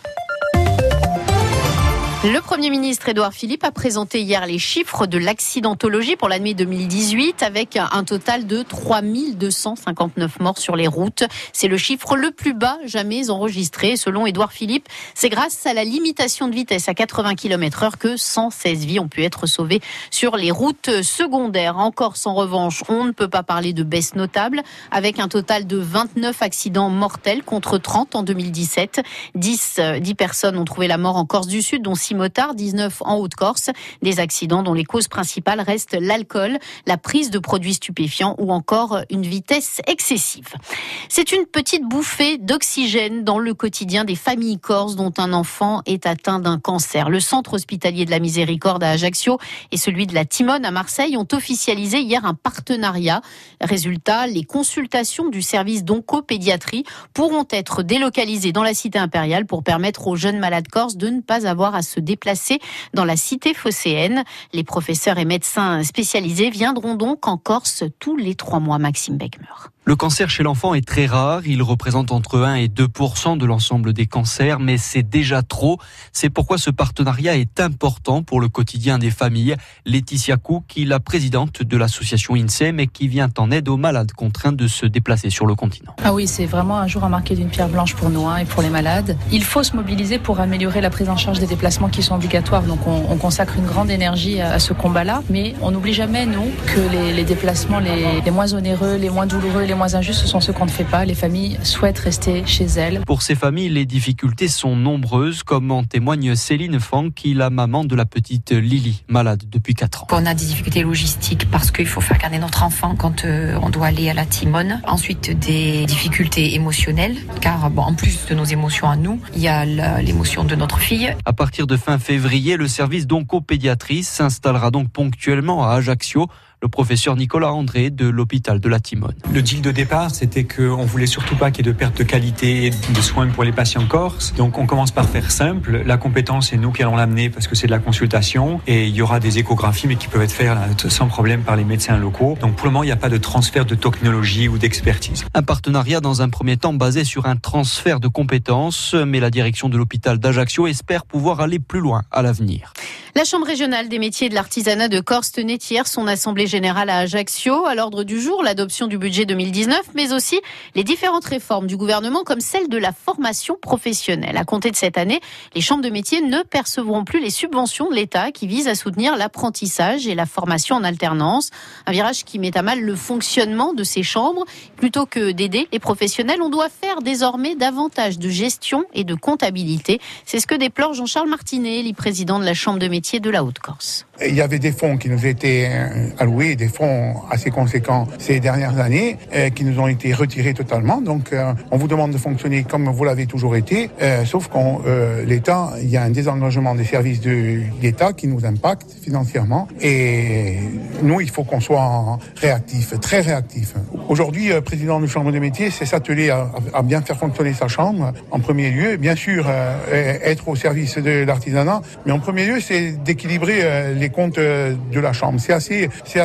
Le Premier ministre Édouard Philippe a présenté hier les chiffres de l'accidentologie pour l'année deux mille dix-huit avec un total de trois mille deux cent cinquante-neuf morts sur les routes. C'est le chiffre le plus bas jamais enregistré. Selon Édouard Philippe, c'est grâce à la limitation de vitesse à quatre-vingts kilomètres heure que cent seize vies ont pu être sauvées sur les routes secondaires. En Corse, en revanche, on ne peut pas parler de baisse notable avec un total de vingt-neuf accidents mortels contre trente en deux mille dix-sept. dix, dix personnes ont trouvé la mort en Corse du Sud, dont six motards, dix-neuf en Haute-Corse. Des accidents dont les causes principales restent l'alcool, la prise de produits stupéfiants ou encore une vitesse excessive. C'est une petite bouffée d'oxygène dans le quotidien des familles corses dont un enfant est atteint d'un cancer. Le centre hospitalier de la Miséricorde à Ajaccio et celui de la Timone à Marseille ont officialisé hier un partenariat. Résultat, les consultations du service d'oncopédiatrie pourront être délocalisées dans la cité impériale pour permettre aux jeunes malades corses de ne pas avoir à se déplacer dans la cité phocéenne. Les professeurs et médecins spécialisés viendront donc en Corse tous les trois mois. Maxime Beckmer. Le cancer chez l'enfant est très rare, il représente entre un et deux pour cent de l'ensemble des cancers, mais c'est déjà trop. C'est pourquoi ce partenariat est important pour le quotidien des familles. Laetitia Cook, qui est la présidente de l'association INSEM et qui vient en aide aux malades contraints de se déplacer sur le continent. Ah oui, c'est vraiment un jour à marquer d'une pierre blanche pour nous hein, et pour les malades. Il faut se mobiliser pour améliorer la prise en charge des déplacements qui sont obligatoires, donc on, on consacre une grande énergie à, à ce combat-là, mais on n'oublie jamais, nous, que les, les déplacements les, les moins onéreux, les moins douloureux, les moins injustes, ce sont ceux qu'on ne fait pas. Les familles souhaitent rester chez elles. Pour ces familles, les difficultés sont nombreuses, comme en témoigne Céline Fang, qui est la maman de la petite Lily, malade depuis quatre ans. On a des difficultés logistiques parce qu'il faut faire garder notre enfant quand euh, on doit aller à la Timone. Ensuite, des difficultés émotionnelles, car bon, en plus de nos émotions à nous, il y a la, l'émotion de notre fille. À partir de fin février, le service d'oncopédiatrie s'installera donc ponctuellement à Ajaccio. Le professeur Nicolas André de l'hôpital de la Timone. Le deal de départ, c'était qu'on voulait surtout pas qu'il y ait de perte de qualité de soins pour les patients corses. Donc on commence par faire simple. La compétence, c'est nous qui allons l'amener parce que c'est de la consultation. Et il y aura des échographies, mais qui peuvent être faites là, sans problème par les médecins locaux. Donc pour le moment, il n'y a pas de transfert de technologie ou d'expertise. Un partenariat dans un premier temps basé sur un transfert de compétences. Mais la direction de l'hôpital d'Ajaccio espère pouvoir aller plus loin à l'avenir. La Chambre régionale des métiers et de l'artisanat de Corse tenait hier son assemblée générale à Ajaccio. À l'ordre du jour, l'adoption du budget deux mille dix-neuf, mais aussi les différentes réformes du gouvernement, comme celle de la formation professionnelle. À compter de cette année, les chambres de métiers ne percevront plus les subventions de l'État qui visent à soutenir l'apprentissage et la formation en alternance. Un virage qui met à mal le fonctionnement de ces chambres. Plutôt que d'aider les professionnels, on doit faire désormais davantage de gestion et de comptabilité. C'est ce que déplore Jean-Charles Martinet, le président de la Chambre de métiers de la Haute-Corse. Il y avait des fonds qui nous étaient alloués, des fonds assez conséquents ces dernières années, euh, qui nous ont été retirés totalement. Donc, euh, on vous demande de fonctionner comme vous l'avez toujours été, euh, sauf qu'on euh, l'État, il y a un désengagement des services de l'État qui nous impacte financièrement. Et nous, il faut qu'on soit réactifs, très réactifs. Aujourd'hui, euh, président de Chambre des métiers, c'est s'atteler à, à bien faire fonctionner sa chambre. En premier lieu, bien sûr, euh, être au service de l'artisanat, mais en premier lieu, c'est d'équilibrer euh, les comptes de la Chambre. C'est assez, c'est assez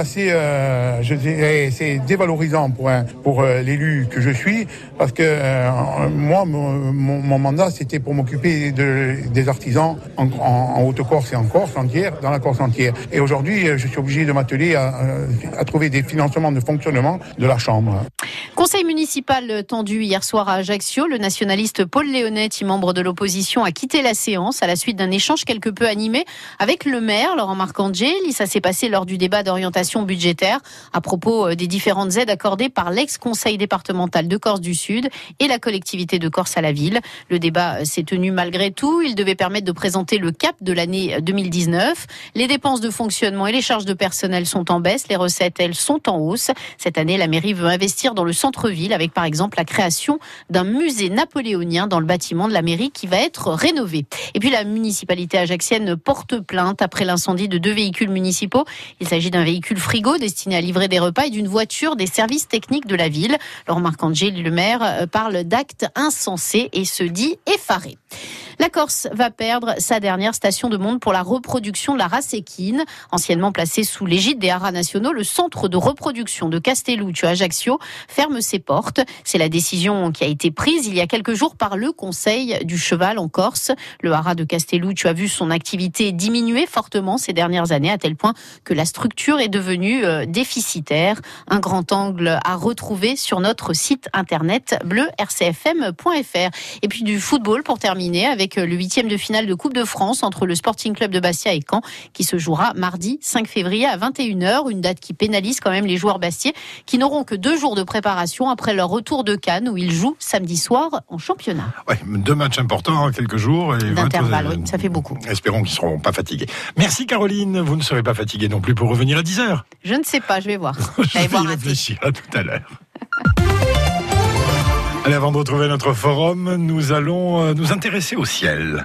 assez, euh, je dirais, c'est dévalorisant pour un, pour euh, l'élu que je suis, parce que euh, moi, mon, mon mandat, c'était pour m'occuper de, des artisans en, en, en Haute-Corse et en Corse entière, dans la Corse entière. Et aujourd'hui, je suis obligé de m'atteler à, à trouver des financements de fonctionnement de la Chambre. Conseil municipal tendu hier soir à Ajaccio. Le nationaliste Paul Léonetti, membre de l'opposition, a quitté la séance à la suite d'un échange quelque peu animé avec le maire, Laurent Marcangeli. Ça s'est passé lors du débat d'orientation budgétaire à propos des différentes aides accordées par l'ex-conseil départemental de Corse du Sud et la collectivité de Corse à la ville. Le débat s'est tenu malgré tout. Il devait permettre de présenter le cap de l'année deux mille dix-neuf. Les dépenses de fonctionnement et les charges de personnel sont en baisse. Les recettes, elles, sont en hausse. Cette année, la mairie veut investir dans le centre-ville avec, par exemple, la création d'un musée napoléonien dans le bâtiment de la mairie qui va être rénové. Et puis, la municipalité ajaxienne porte plainte après l'incendie de deux véhicules municipaux. Il s'agit d'un véhicule frigo destiné à livrer des repas et d'une voiture des services techniques de la ville. Laurent Marcangeli, le maire, parle d'actes insensés et se dit effaré. La Corse va perdre sa dernière station de monte pour la reproduction de la race équine. Anciennement placée sous l'égide des haras nationaux, le centre de reproduction de Castelluccio à Ajaccio ferme ses portes. C'est la décision qui a été prise il y a quelques jours par le Conseil du cheval en Corse. Le haras de Castelluccio a vu son activité diminuer fortement ces dernières années, à tel point que la structure est devenue déficitaire. Un grand angle à retrouver sur notre site internet bleu r c f m point f r. Et puis du football pour terminer avec le huitième de finale de Coupe de France entre le Sporting Club de Bastia et Caen qui se jouera mardi cinq février à vingt et une heures, une date qui pénalise quand même les joueurs bastiais qui n'auront que deux jours de préparation après leur retour de Cannes où ils jouent samedi soir en championnat. Ouais, deux matchs importants en quelques jours. Et d'intervalle, oui, ça fait beaucoup. Espérons qu'ils ne seront pas fatigués. Merci Caroline, vous ne serez pas fatiguée non plus pour revenir à dix heures. Je ne sais pas, je vais voir. je vais y réfléchir à tout à l'heure. Allez, avant de retrouver notre forum, nous allons nous intéresser au ciel.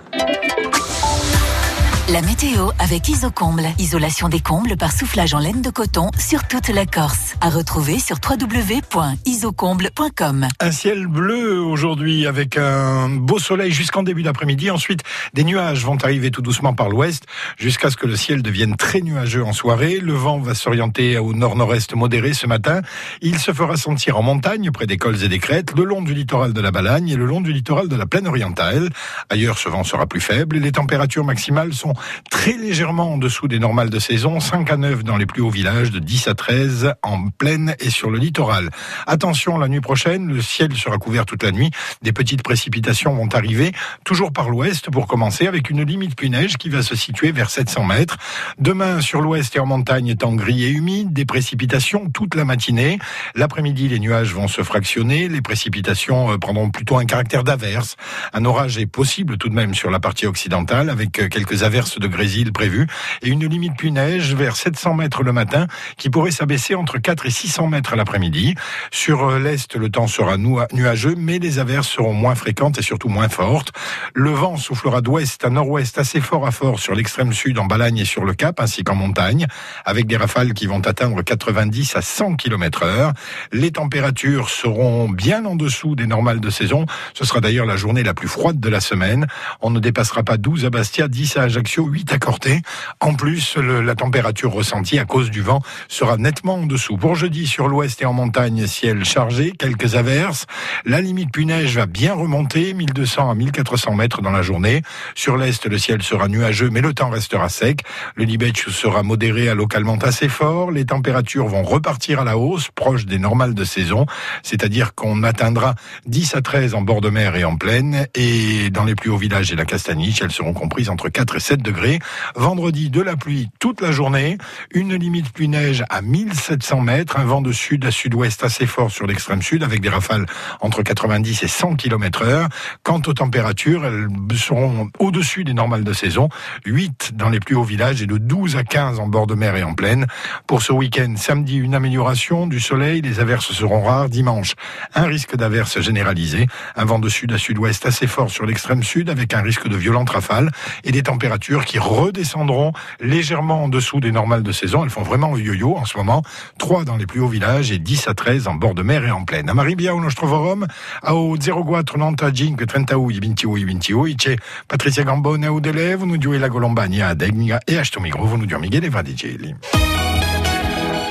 La météo avec Isocomble. Isolation des combles par soufflage en laine de coton sur toute la Corse. À retrouver sur w w w point isocomble point com. Un ciel bleu aujourd'hui avec un beau soleil jusqu'en début d'après-midi. Ensuite, des nuages vont arriver tout doucement par l'ouest jusqu'à ce que le ciel devienne très nuageux en soirée. Le vent va s'orienter au nord-nord-est modéré ce matin. Il se fera sentir en montagne près des cols et des crêtes, le long du littoral de la Balagne et le long du littoral de la plaine orientale. Ailleurs, ce vent sera plus faible et les températures maximales sont très légèrement en dessous des normales de saison, cinq à neuf dans les plus hauts villages, de dix à treize en plaine et sur le littoral. Attention, la nuit prochaine, le ciel sera couvert toute la nuit. Des petites précipitations vont arriver, toujours par l'ouest pour commencer, avec une limite pluie-neige qui va se situer vers sept cents mètres. Demain, sur l'ouest et en montagne, étant gris et humide, des précipitations toute la matinée. L'après-midi, les nuages vont se fractionner. Les précipitations prendront plutôt un caractère d'averse. Un orage est possible tout de même sur la partie occidentale, avec quelques averses de grésil prévues et une limite pluie-neige vers sept cents mètres le matin qui pourrait s'abaisser entre quatre et six cents mètres l'après-midi. Sur l'est, le temps sera nuageux, mais les averses seront moins fréquentes et surtout moins fortes. Le vent soufflera d'ouest à nord-ouest assez fort à fort sur l'extrême sud en Balagne et sur le Cap, ainsi qu'en montagne, avec des rafales qui vont atteindre quatre-vingt-dix à cent kilomètres heure. Les températures seront bien en dessous des normales de saison. Ce sera d'ailleurs la journée la plus froide de la semaine. On ne dépassera pas douze à Bastia, dix à Ajaccio, huit à Corté. En plus, le, la température ressentie à cause du vent sera nettement en dessous. Pour jeudi, sur l'ouest et en montagne, ciel chargé, quelques averses. La limite pluie-neige va bien remonter, mille deux cents à mille quatre cents mètres dans la journée. Sur l'est, le ciel sera nuageux, mais le temps restera sec. Le Libetch sera modéré à localement assez fort. Les températures vont repartir à la hausse, proche des normales de saison. C'est-à-dire qu'on atteindra dix à treize en bord de mer et en plaine. Et dans les plus hauts villages et la Castaniche, elles seront comprises entre quatre et sept degrés. Vendredi, de la pluie toute la journée, une limite pluie-neige à mille sept cents mètres, un vent de sud à sud-ouest assez fort sur l'extrême sud, avec des rafales entre quatre-vingt-dix et cent kilomètres heure. Quant aux températures, elles seront au-dessus des normales de saison, huit dans les plus hauts villages et de douze à quinze en bord de mer et en plaine. Pour ce week-end, samedi, une amélioration du soleil, les averses seront rares. Dimanche, un risque d'averses généralisé, un vent de sud à sud-ouest assez fort sur l'extrême sud, avec un risque de violentes rafales et des températures qui redescendront légèrement en dessous des normales de saison. Elles font vraiment le yo-yo en ce moment. trois dans les plus hauts villages et dix à treize en bord de mer et en plaine. A Maribia, uno stroforum, au zero quattro novantacinque trentacinque ventidue ventidue, c'è Patrizia Gambone au dele, vous nous dites la Colombagna, Degna et Ashto Migro, vous nous dites Miguel Evadicelli.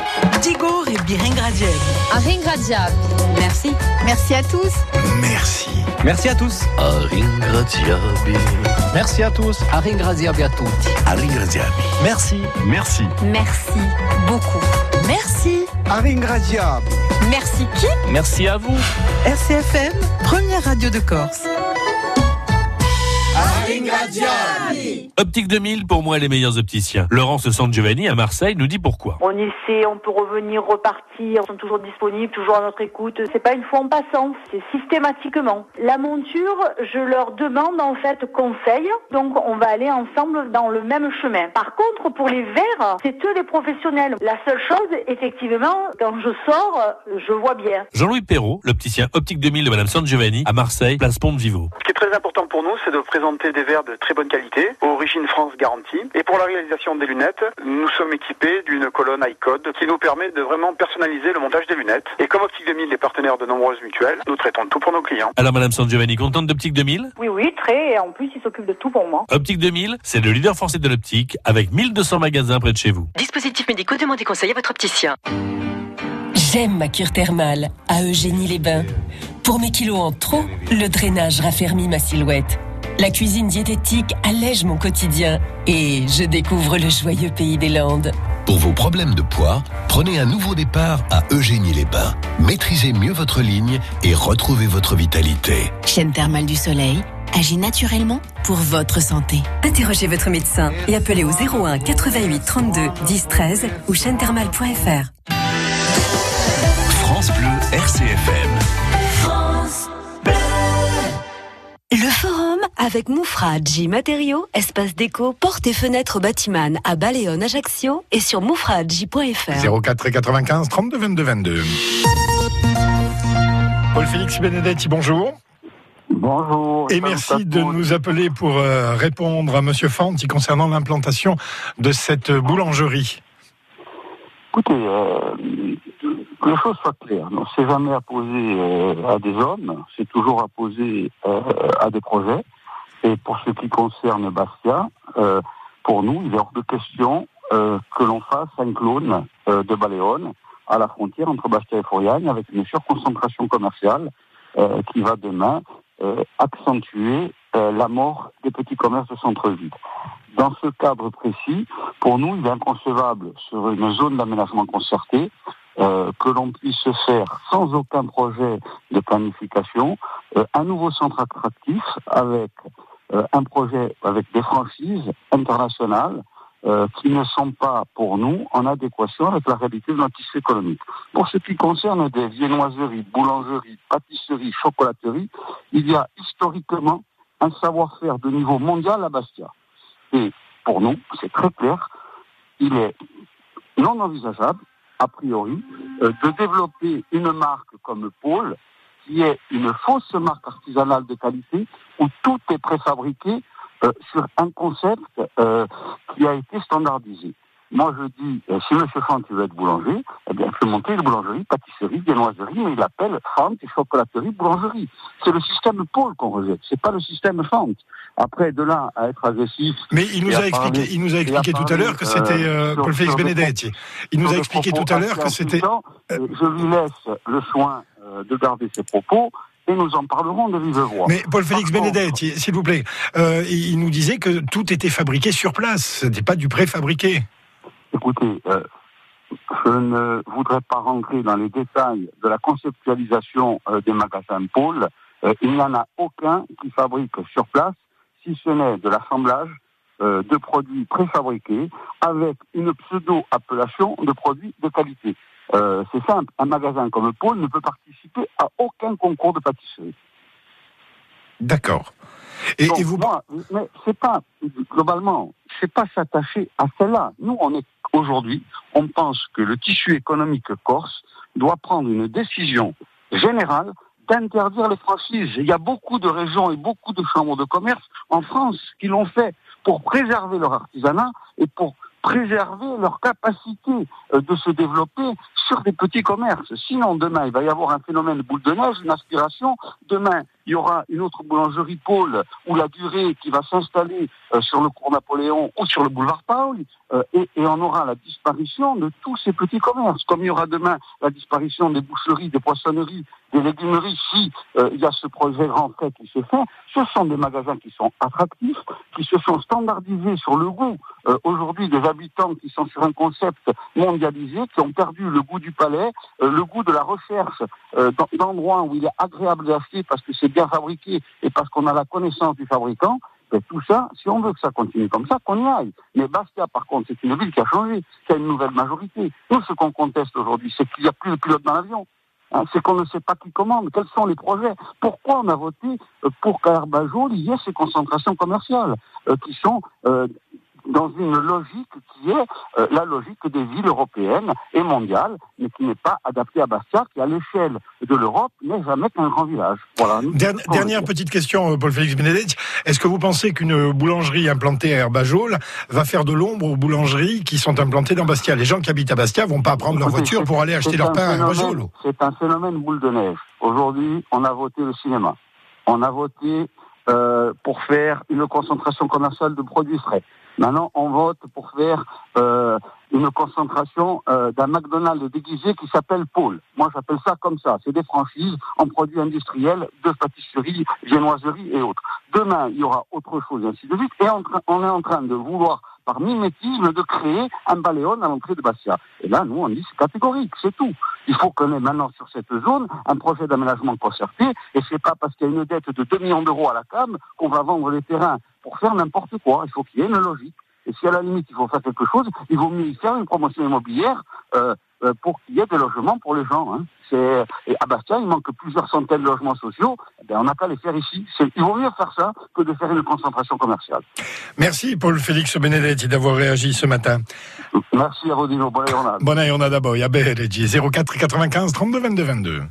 Digor et Biringradiel. Aringradiab. Merci. Merci à tous. Merci. Merci à tous. Aringradiabi. Merci à tous. Aringradiabi a tutti. Aringradiabi. Merci. Merci. Merci beaucoup. Merci. Aringradiabi. Merci qui? Merci à vous. R C F M, première radio de Corse. Optique deux mille, pour moi, les meilleurs opticiens. Laurence Sangiovanni à Marseille nous dit pourquoi. On essaie, on peut revenir, repartir, ils sont toujours disponibles, toujours à notre écoute. C'est pas une fois en passant, c'est systématiquement. La monture, je leur demande en fait conseil, donc on va aller ensemble dans le même chemin. Par contre, pour les verres, c'est eux les professionnels. La seule chose, effectivement, quand je sors, je vois bien. Jean-Louis Perrault, l'opticien Optique deux mille de Madame Sangiovanni à Marseille, place Pont de Vivo. Ce qui est très important pour nous, c'est de présenter des verres de très bonne qualité, origine France garantie. Et pour la réalisation des lunettes, nous sommes équipés d'une colonne iCode qui nous permet de vraiment personnaliser le montage des lunettes. Et comme Optique deux mille est partenaire de nombreuses mutuelles, nous traitons de tout pour nos clients. Alors Madame Sangiovanni, contente d'Optique deux mille? Oui, oui, très. Et en plus, ils s'occupent de tout pour moi. Optique deux mille, c'est le leader français de l'optique avec mille deux cents magasins près de chez vous. Dispositifs médicaux, demandez conseil à votre opticien. J'aime ma cure thermale à Eugénie-les-Bains. Pour mes kilos en trop, le drainage raffermit ma silhouette. La cuisine diététique allège mon quotidien et je découvre le joyeux pays des Landes. Pour vos problèmes de poids, prenez un nouveau départ à Eugénie-les-Bains. Maîtrisez mieux votre ligne et retrouvez votre vitalité. Chaîne thermale du soleil agit naturellement pour votre santé. Interrogez votre médecin et appelez au zéro un quatre-vingt-huit trente-deux dix treize ou chaîne thermale point f r. France Bleu R C F M. Le forum avec Moufradji Matériaux, espace déco, portes et fenêtres bâtiment à Baleone, Ajaccio et sur moufradji point f r. zéro quatre quatre-vingt-quinze trente-deux vingt-deux vingt-deux. Paul-Félix Benedetti, bonjour. Bonjour. Et merci de nous appeler pour euh, répondre à Monsieur Fanti concernant l'implantation de cette boulangerie. Écoutez, euh, que les choses soient claires. On ne s'est jamais apposé euh, à des hommes, c'est toujours apposé euh, à des projets. Et pour ce qui concerne Bastia, euh, pour nous, il est hors de question euh, que l'on fasse un clone euh, de Baleone à la frontière entre Bastia et Fouriagne avec une surconcentration commerciale euh, qui va demain euh, accentuer euh, la mort des petits commerces de centre-ville. Dans ce cadre précis, pour nous, il est inconcevable sur une zone d'aménagement concerté euh, que l'on puisse faire sans aucun projet de planification euh, un nouveau centre attractif avec euh, un projet avec des franchises internationales euh, qui ne sont pas pour nous en adéquation avec la réalité de notre tissu économique. Pour ce qui concerne des viennoiseries, boulangeries, pâtisseries, chocolateries, il y a historiquement un savoir-faire de niveau mondial à Bastia. Et pour nous, c'est très clair, il est non envisageable, a priori, euh, de développer une marque comme Paul, qui est une fausse marque artisanale de qualité, où tout est préfabriqué euh, sur un concept euh, qui a été standardisé. Moi, je dis, euh, si M. Fant veut être boulanger, eh bien, il peut monter une boulangerie, pâtisserie, viennoiserie, mais il l'appelle Fant et chocolaterie, boulangerie. C'est le système Paul qu'on rejette, c'est pas le système Fant. Après, de là à être agressif... Mais il nous a expliqué, parler, il nous a expliqué tout à l'heure que c'était euh, Paul Félix Benedetti. Il nous a expliqué tout à l'heure que c'était... Euh, je lui laisse le soin euh, de garder ses propos, et nous en parlerons de vive voix. Mais Paul Félix Benedetti, s'il vous plaît, euh, il nous disait que tout était fabriqué sur place, ce n'était pas du préfabriqué. Écoutez, euh, je ne voudrais pas rentrer dans les détails de la conceptualisation euh, des magasins Paul. Euh, il n'y en a aucun qui fabrique sur place, si ce n'est de l'assemblage euh, de produits préfabriqués avec une pseudo-appellation de produits de qualité. Euh, c'est simple, un magasin comme Paul ne peut participer à aucun concours de pâtisserie. D'accord. Et, Donc, et vous... moi, mais c'est pas, globalement, c'est pas s'attacher à celle-là. Nous, on est, aujourd'hui, on pense que le tissu économique corse doit prendre une décision générale d'interdire les franchises. Il y a beaucoup de régions et beaucoup de chambres de commerce en France qui l'ont fait pour préserver leur artisanat et pour préserver leur capacité de se développer sur des petits commerces. Sinon, demain, il va y avoir un phénomène boule de neige, une aspiration. Demain, il y aura une autre boulangerie Paul, où la durée qui va s'installer euh, sur le cours Napoléon ou sur le boulevard Paul, euh, et, et on aura la disparition de tous ces petits commerces. Comme il y aura demain la disparition des boucheries, des poissonneries, des légumeries, si euh, il y a ce projet grand fait qui se fait, ce sont des magasins qui sont attractifs, qui se sont standardisés sur le goût euh, aujourd'hui des habitants qui sont sur un concept mondialisé, qui ont perdu le goût du palais, euh, le goût de la recherche euh, d'endroits où il est agréable d'acheter parce que c'est bien fabriqué et parce qu'on a la connaissance du fabricant. Et tout ça, si on veut que ça continue comme ça, qu'on y aille. Mais Bastia, par contre, c'est une ville qui a changé, qui a une nouvelle majorité. Nous, ce qu'on conteste aujourd'hui, c'est qu'il n'y a plus de pilote dans l'avion. Hein, c'est qu'on ne sait pas qui commande, quels sont les projets. Pourquoi on a voté pour qu'à Herbajol, il y ait ces concentrations commerciales euh, qui sont euh, dans une logique qui est euh, la logique des villes européennes et mondiales, mais qui n'est pas adaptée à Bastia, qui à l'échelle de l'Europe n'est jamais qu'un grand village. Voilà. Dernière, dernière petite question, Paul-Félix Benedetti. Est-ce que vous pensez qu'une boulangerie implantée à Herbajol va faire de l'ombre aux boulangeries qui sont implantées dans Bastia? Les gens qui habitent à Bastia vont pas prendre leur voiture pour aller acheter leur pain à Herbajol. C'est un phénomène boule de neige. Aujourd'hui, on a voté le cinéma. On a voté euh, pour faire une concentration commerciale de produits frais. Maintenant, on vote pour faire euh, une concentration euh, d'un McDonald's déguisé qui s'appelle Paul. Moi, j'appelle ça comme ça. C'est des franchises en produits industriels, de pâtisserie, viennoiserie et autres. Demain, il y aura autre chose, et ainsi de suite. Et on, on est en train de vouloir, par mimétisme, de créer un Baléon à l'entrée de Bastia. Et là, nous, on dit c'est catégorique, c'est tout. Il faut qu'on ait maintenant sur cette zone un projet d'aménagement concerté, et c'est pas parce qu'il y a une dette de deux millions d'euros à la C A M qu'on va vendre les terrains pour faire n'importe quoi. Il faut qu'il y ait une logique. Et si à la limite il faut faire quelque chose, il vaut mieux y faire une promotion immobilière euh, euh, pour qu'il y ait des logements pour les gens. Hein. C'est... Et à Bastia, il manque plusieurs centaines de logements sociaux. Eh bien, on n'a qu'à les faire ici. C'est... Il vaut mieux faire ça que de faire une concentration commerciale. Merci Paul-Félix Benedetti d'avoir réagi ce matin. Merci à vous, Dino. Bonne giornata. Bonne giornata a voi. A bene, zéro quatre quatre-vingt-quinze trente-deux vingt-deux vingt-deux.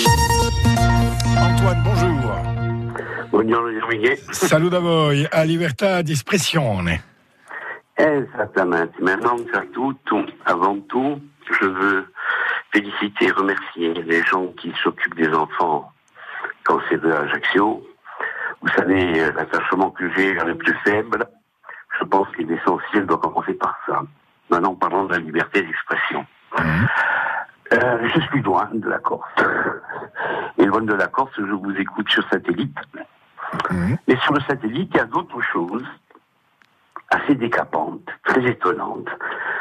Antoine, bonjour. Buongiorno Miguel. Salut a voi, a libertà di espressione. Exactement. Maintenant, tout, avant tout, je veux féliciter et remercier les gens qui s'occupent des enfants cancéreux à Ajaccio. Vous savez, l'attachement que j'ai est le plus faible. Je pense que l'essentiel doit commencer par ça. Maintenant, parlons de la liberté d'expression. Mmh. Euh, je suis loin de la Corse. Et loin de la Corse, je vous écoute sur satellite. Mmh. Mais sur le satellite, il y a d'autres choses assez décapantes, très étonnantes.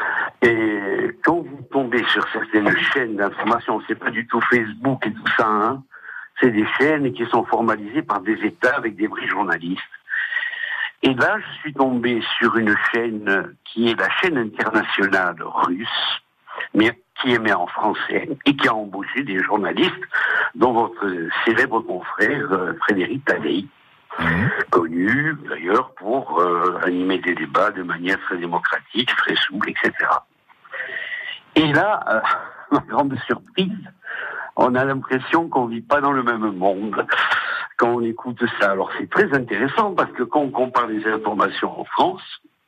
Et quand vous tombez sur certaines chaînes d'information, c'est pas du tout Facebook et tout ça, hein, c'est des chaînes qui sont formalisées par des États avec des vrais journalistes. Et là, je suis tombé sur une chaîne qui est la chaîne internationale russe, mais qui émet en français et qui a embauché des journalistes, dont votre célèbre confrère Frédéric Tadei, mmh. connu d'ailleurs pour euh, animer des débats de manière très démocratique, très souple, et cetera. Et là, euh, ma grande surprise, on a l'impression qu'on vit pas dans le même monde quand on écoute ça. Alors c'est très intéressant parce que quand on compare les informations en France,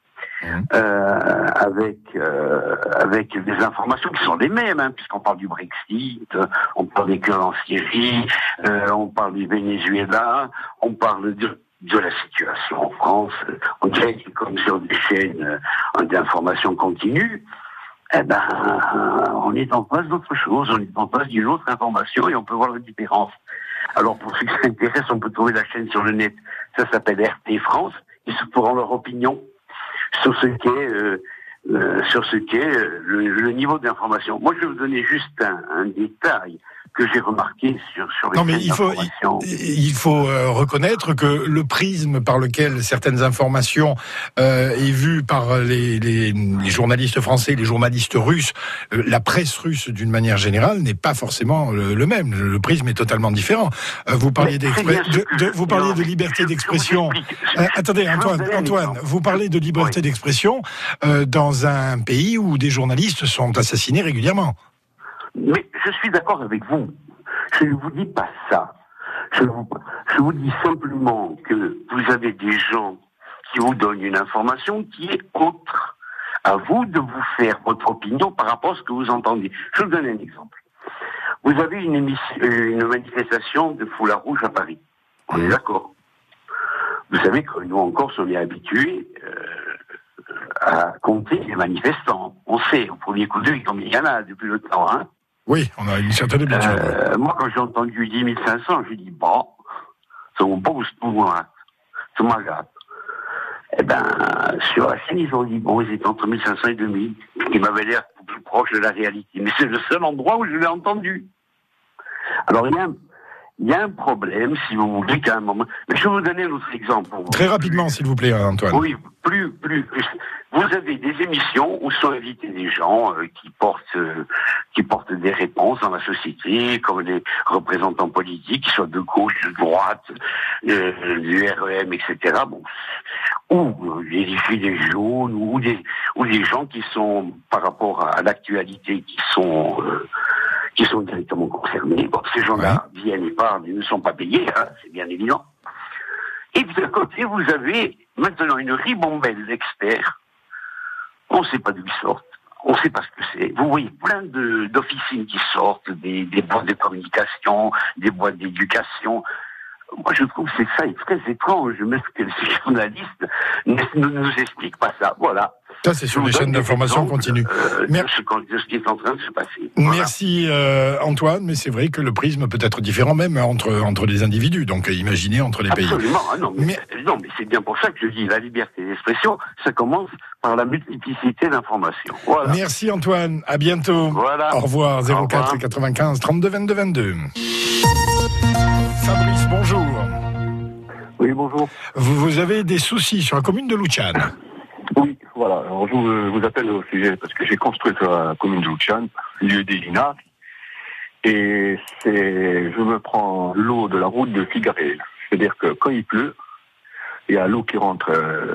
Euh, avec euh, avec des informations qui sont les mêmes, hein, puisqu'on parle du Brexit, on parle des guerres en Syrie, euh, on parle du Venezuela, on parle de, de la situation en France. On dirait que comme sur des chaînes euh, d'information continue, eh ben, on est en face d'autre chose, on est en face d'une autre information et on peut voir la différence. Alors pour ceux qui s'intéressent, on peut trouver la chaîne sur le net, ça s'appelle R T France, ils se feront leur opinion sur ce qu'est euh, euh, sur ce qu'est euh, le, le niveau d'information. Moi, je vais vous donner juste un, un détail que j'ai remarqué sur sur les non mais il faut il, il faut euh, reconnaître que le prisme par lequel certaines informations euh, est vu par les, les, les journalistes français, les journalistes russes, euh, la presse russe d'une manière générale n'est pas forcément le, le même. Le, le prisme est totalement différent. Euh, vous parliez de, de, vous parliez de liberté d'expression. Euh, attendez, Antoine, Antoine, vous parlez de liberté oui. d'expression euh, dans un pays où des journalistes sont assassinés régulièrement. Mais je suis d'accord avec vous. Je ne vous dis pas ça. Je vous, je vous dis simplement que vous avez des gens qui vous donnent une information qui est autre. À vous de vous faire votre opinion par rapport à ce que vous entendez. Je vous donne un exemple. Vous avez une, émission, une manifestation de foulard rouge à Paris. On est d'accord. Vous savez que nous, en Corse, on est habitués euh, à compter les manifestants. On sait, au premier coup d'œil, combien il y en a depuis le temps. Hein. Oui, on a une certaine habitude. Euh, moi, quand j'ai entendu dix mille cinq cents, je dis, bon, ça va pas vous hein. Ça m'agace. Eh ben, sur la scène, ils ont dit, bon, ils étaient entre mille cinq cents et deux mille, ce qui m'avait l'air plus proche de la réalité. Mais c'est le seul endroit où je l'ai entendu. Alors, il y a un, il y a un problème, si vous voulez, qu'à un moment... Mais je vais vous donner un autre exemple. Très rapidement, s'il vous plaît, Antoine. Oui, plus, plus, plus. Vous avez des émissions où sont invités des gens euh, qui portent, euh, qui portent des réponses dans la société, comme des représentants politiques, qui soient de gauche, de droite, euh, du R E M, et cetera. Bon, ou euh, les gilets jaunes, ou des, ou des gens qui sont, par rapport à l'actualité, qui sont, euh, qui sont directement concernés. Bon, ces gens-là ouais. viennent et parlent, ils ne sont pas payés, hein, c'est bien évident. Et de côté, vous avez maintenant une ribambelle d'experts. On ne sait pas d'où ils sortent. On ne sait pas ce que c'est. Vous voyez plein de, d'officines qui sortent, des, des boîtes de communication, des boîtes d'éducation. Moi, je trouve que c'est ça est très étrange, même que ces journalistes ne nous expliquent pas ça. Voilà. Ça, c'est sur les chaînes d'information continues. Euh, de, ce, de ce qui est en train de se passer. Voilà. Merci euh, Antoine, mais c'est vrai que le prisme peut être différent même entre, entre les individus, donc imaginez entre les Absolument, pays. Ah non, mais, mais... non, mais c'est bien pour ça que je dis la liberté d'expression, ça commence par la multiplicité d'informations. Voilà. Merci Antoine, à bientôt. Voilà. Au revoir, zéro quatre quatre-vingt-quinze trente-deux vingt-deux vingt-deux. Fabrice, bonjour. Oui, bonjour. Vous, vous avez des soucis sur la commune de Luciane. Oui, voilà. Alors, je vous, vous appelle au sujet parce que j'ai construit sur la commune de Luciane, lieu des Linas, et c'est, je me prends l'eau de la route de Figarel. C'est-à-dire que quand il pleut, il y a l'eau qui rentre euh,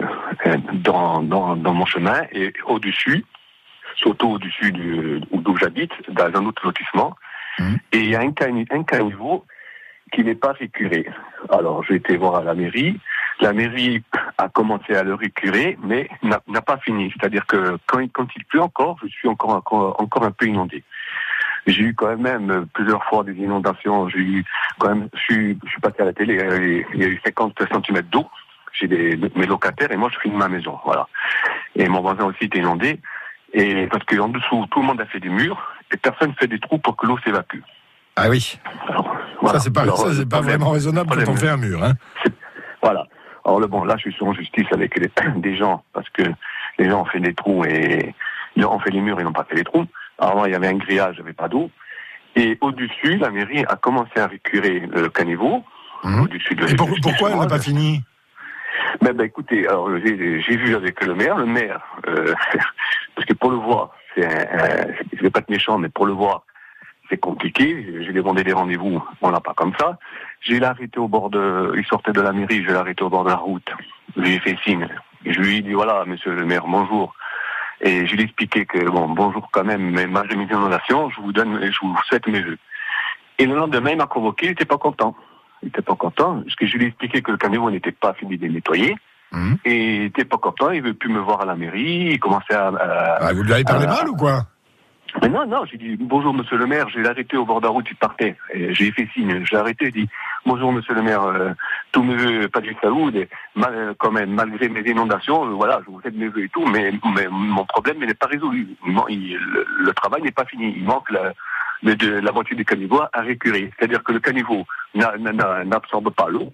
dans, dans, dans mon chemin et au-dessus, surtout au-dessus du, d'où j'habite, dans un autre lotissement, mmh. et il y a un, cani- un caniveau qui n'est pas récuré. Alors, j'ai été voir à la mairie. La mairie a commencé à le récurer, mais n'a, n'a pas fini. C'est-à-dire que quand, quand il pleut encore, je suis encore, encore, encore un peu inondé. J'ai eu quand même plusieurs fois des inondations. J'ai eu quand même, je suis, je suis passé à la télé, il y a eu cinquante centimètres d'eau chez des, mes locataires et moi je filme ma maison. Voilà. Et mon voisin aussi était inondé. Et parce qu'en dessous, tout le monde a fait des murs et personne ne fait des trous pour que l'eau s'évacue. Ah oui. Alors, voilà. Ça, c'est pas, Alors, ça, c'est pas problème, vraiment raisonnable quand on fait un mur, hein. Voilà. Alors, le, bon, là, je suis en justice avec les, des gens, parce que les gens ont fait des trous et, ils ont fait les murs et n'ont pas fait les trous. Avant, il y avait un grillage, il n'y avait pas d'eau. Et au-dessus, la mairie a commencé à récurer le caniveau. Mmh. Au-dessus de et pour, pourquoi elle n'a pas fini? Ben, ben, écoutez, alors, j'ai, j'ai vu avec le maire, le maire, euh, parce que pour le voir, c'est un, un, je vais pas être méchant, mais pour le voir, c'est compliqué. J'ai demandé des rendez-vous, on l'a pas comme ça. J'ai l'arrêté au bord de, il sortait de la mairie, je l'ai arrêté au bord de la route. Je lui ai fait signe. Je lui ai dit, voilà, monsieur le maire, bonjour. Et je lui ai expliqué que, bon, bonjour quand même, mais malgré mes inondations, je vous donne, je vous souhaite mes vœux. Et le lendemain, il m'a convoqué, il était pas content. Il était pas content, parce que je lui ai expliqué que le caniveau n'était pas fini de nettoyer. Mmh. Et il était pas content, il veut plus me voir à la mairie, il commençait à... à ah, vous lui avez parlé à, mal ou quoi? Mais non, non, j'ai dit, bonjour monsieur le maire, j'ai arrêté au bord de la route, il partait. Et j'ai fait signe, j'ai arrêté, j'ai dit, bonjour monsieur le maire, euh, tous mes vœux, pas du salut, et mal, quand même, malgré mes inondations, euh, voilà, je vous souhaite mes vœux et tout, mais, mais mon problème, il n'est pas résolu. Il, il, le, le travail n'est pas fini, il manque la, de, de, la moitié du caniveau à récurer. C'est-à-dire que le caniveau n'a, n'a, n'absorbe pas l'eau.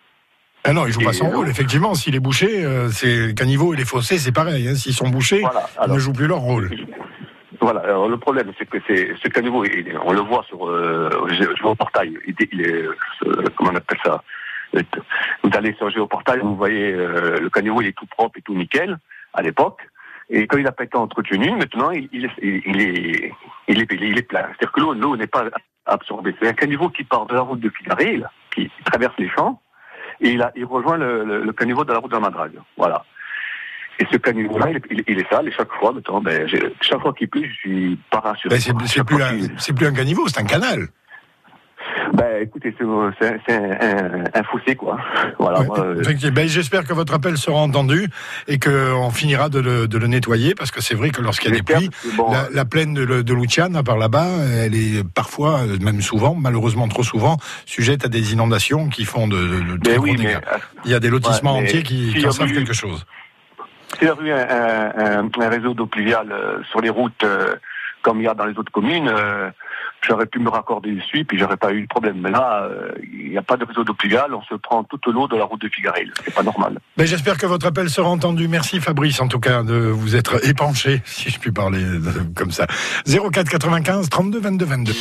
Ah non, il joue pas son rôle, effectivement, s'il est bouché, euh, c'est le caniveau et les fossés, c'est pareil, hein, s'ils sont bouchés, voilà, alors, ils ne jouent plus leur rôle. Voilà, alors le problème, c'est que c'est, ce caniveau, il, on le voit sur, euh, Géoportail, il, il est, euh, comment on appelle ça, vous allez sur Géoportail, vous voyez, euh, le caniveau, il est tout propre et tout nickel, à l'époque, et quand il n'a pas été entretenu, maintenant, il, il, est, il, est, il, est, il est plein. C'est-à-dire que l'eau, l'eau n'est pas absorbée. C'est un caniveau qui part de la route de Figarel, qui traverse les champs, et il, a, il rejoint le, le, le caniveau de la route de la Madrague. Voilà. Et ce caniveau-là, il, il, il est sale, et chaque fois, maintenant, ben, j'ai, chaque fois qu'il pleut, je suis pas rassuré. Ben c'est, c'est, plus un, c'est plus un caniveau, c'est un canal. Ben, écoutez, c'est, c'est, c'est un, un fossé, quoi. Voilà. Ouais, moi, euh... ben, j'espère que votre appel sera entendu et qu'on finira de le, de le nettoyer, parce que c'est vrai que lorsqu'il y a des pluies, bon, la, la plaine de, de Luciana, par là-bas, elle est parfois, même souvent, malheureusement trop souvent, sujette à des inondations qui font de, de, de très gros oui, dégâts. Mais, il y a des lotissements ouais, entiers qui, qui en savent eu, quelque chose. S'il y a eu un, un, un réseau d'eau pluviale euh, sur les routes, euh, comme il y a dans les autres communes, euh, j'aurais pu me raccorder dessus, puis j'aurais pas eu de problème. Mais là, il euh, n'y a pas de réseau d'eau pluviale, on se prend toute l'eau de la route de Figaril. C'est pas normal. Ben, j'espère que votre appel sera entendu. Merci Fabrice, en tout cas, de vous être épanché, si je puis parler de, comme ça. zéro quatre quatre-vingt-quinze trente-deux vingt-deux vingt-deux.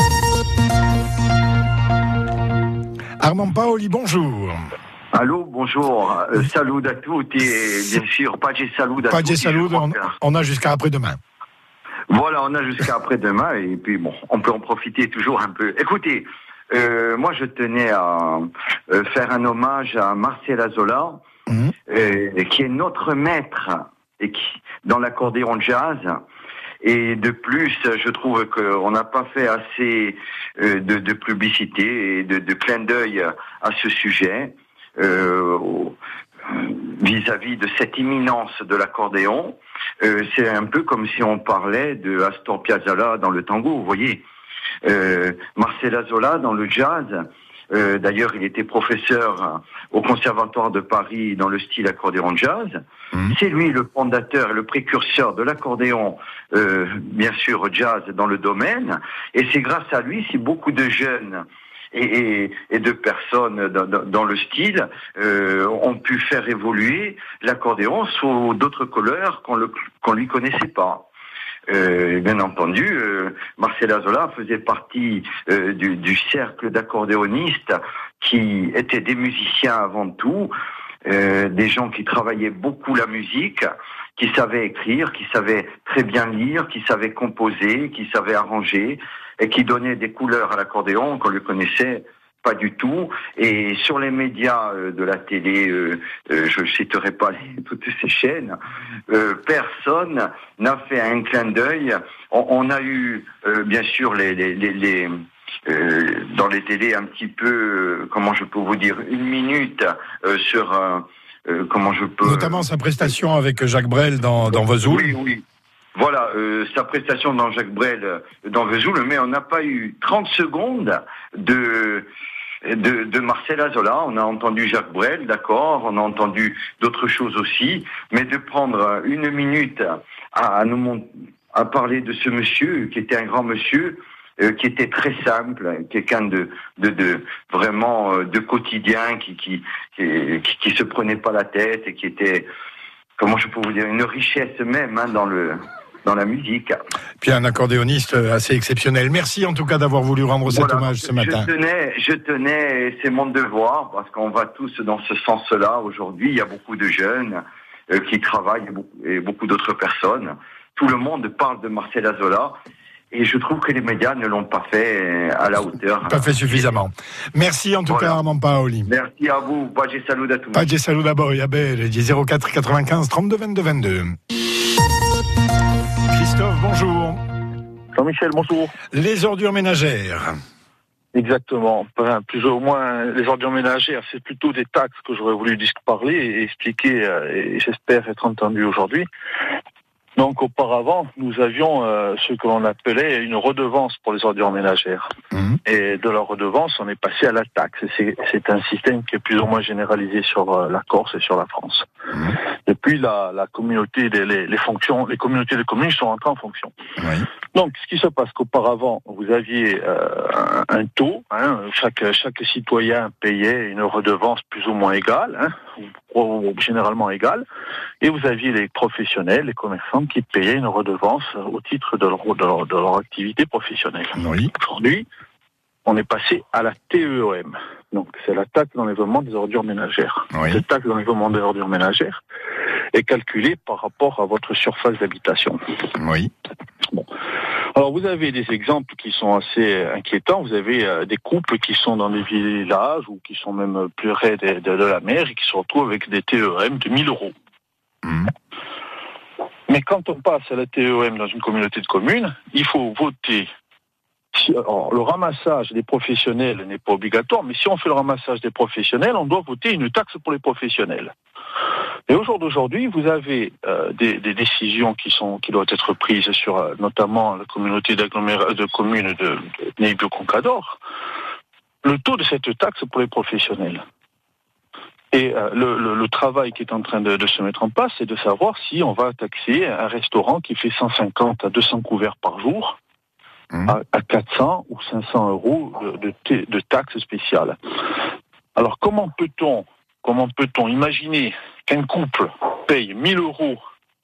Armand Paoli, bonjour. Allô, bonjour. Euh, salut à tous et bien sûr, pas de salut à tous. Pas de salut, on, on a jusqu'à après-demain. Voilà, on a jusqu'à après-demain et puis bon, on peut en profiter toujours un peu. Écoutez, euh, moi je tenais à euh, faire un hommage à Marcela Zola, mmh. euh, qui est notre maître et qui, dans l'accordéon jazz. Et de plus, je trouve qu'on n'a pas fait assez euh, de, de publicité et de, de clin d'œil à ce sujet. Euh, vis-à-vis de cette imminence de l'accordéon, euh, c'est un peu comme si on parlait de Astor Piazzolla dans le tango, vous voyez. Euh, Marcela Zola dans le jazz, euh, d'ailleurs il était professeur au Conservatoire de Paris dans le style accordéon jazz. Mmh. C'est lui le fondateur et le précurseur de l'accordéon, euh, bien sûr jazz dans le domaine, et c'est grâce à lui si beaucoup de jeunes Et, et, et de personnes dans, dans, dans le style euh, ont pu faire évoluer l'accordéon sous d'autres couleurs qu'on le qu'on lui connaissait pas. Euh, bien entendu, euh, Marcela Zola faisait partie euh, du, du cercle d'accordéonistes qui étaient des musiciens avant tout, euh, des gens qui travaillaient beaucoup la musique, qui savaient écrire, qui savaient très bien lire, qui savaient composer, qui savaient arranger, et qui donnaient des couleurs à l'accordéon qu'on ne le connaissait pas du tout. Et sur les médias euh, de la télé, euh, euh, je ne citerai pas les, toutes ces chaînes, euh, personne n'a fait un clin d'œil. On, on a eu, euh, bien sûr, les, les, les, les euh, dans les télés un petit peu, euh, comment je peux vous dire, une minute euh, sur... Euh, euh, comment je peux... Notamment sa prestation avec Jacques Brel dans, dans Vesoul. Oui, oui. Voilà, euh, sa prestation dans Jacques Brel, dans Vesoul, mais on n'a pas eu trente secondes de, de, de Marcela Zola. On a entendu Jacques Brel, d'accord, on a entendu d'autres choses aussi, mais de prendre une minute à, à nous à parler de ce monsieur, qui était un grand monsieur, euh, qui était très simple, quelqu'un de, de, de vraiment euh, de quotidien, qui, qui, qui, qui, qui se prenait pas la tête et qui était, comment je peux vous dire, une richesse même hein, dans le... dans la musique. Puis un accordéoniste assez exceptionnel. Merci en tout cas d'avoir voulu rendre cet voilà, hommage ce matin. Je tenais, je tenais, c'est mon devoir, parce qu'on va tous dans ce sens-là aujourd'hui. Il y a beaucoup de jeunes euh, qui travaillent et beaucoup, et beaucoup d'autres personnes. Tout le monde parle de Marcela Zola. Et je trouve que les médias ne l'ont pas fait à la hauteur. Pas fait suffisamment. Merci en tout voilà. cas Armand Paoli. Merci à vous. Pagé salut à tous. Pagé salut d'abord. Il y a zéro quatre quatre-vingt-quinze trente-deux vingt-deux vingt-deux. Christophe, bonjour. Jean-Michel, bonjour. Les ordures ménagères. Exactement. Enfin, plus ou moins, les ordures ménagères, c'est plutôt des taxes que j'aurais voulu parler et expliquer, et j'espère être entendu aujourd'hui. Donc, auparavant, nous avions euh, ce que l'on appelait une redevance pour les ordures ménagères. Mmh. Et de la redevance, on est passé à la taxe. Et c'est, c'est un système qui est plus ou moins généralisé sur euh, la Corse et sur la France. Mmh. Depuis, la, la communauté, les, les, les fonctions, les communautés de communes sont entrées en fonction. Oui. Donc, ce qui se passe qu'auparavant, vous aviez euh, un, un taux. Hein, chaque, chaque citoyen payait une redevance plus ou moins égale, hein, ou, ou généralement égale. Et vous aviez les professionnels, les commerçants, qui payaient une redevance au titre de leur, de leur, de leur activité professionnelle. Oui. Aujourd'hui, on est passé à la T E O M. Donc, c'est la taxe d'enlèvement des ordures ménagères. Oui. Cette taxe d'enlèvement des ordures ménagères est calculée par rapport à votre surface d'habitation. Oui. Bon. Alors, vous avez des exemples qui sont assez inquiétants. Vous avez euh, des couples qui sont dans des villages ou qui sont même plus près de, de, de la mer et qui se retrouvent avec des T E O M de mille euros. Mmh. Mais quand on passe à la T E O M dans une communauté de communes, il faut voter si, alors, le ramassage des professionnels n'est pas obligatoire, mais si on fait le ramassage des professionnels, on doit voter une taxe pour les professionnels. Et au jour d'aujourd'hui, vous avez euh, des, des décisions qui sont qui doivent être prises sur euh, notamment la communauté d'agglomération de communes de, de Nébio-Concador. Le taux de cette taxe pour les professionnels. Et euh, le, le, le travail qui est en train de, de se mettre en place, c'est de savoir si on va taxer un restaurant qui fait cent cinquante à deux cents couverts par jour mmh. à, à quatre cents ou cinq cents euros de, de, de taxes spéciales. Alors comment peut-on comment peut-on imaginer qu'un couple paye mille euros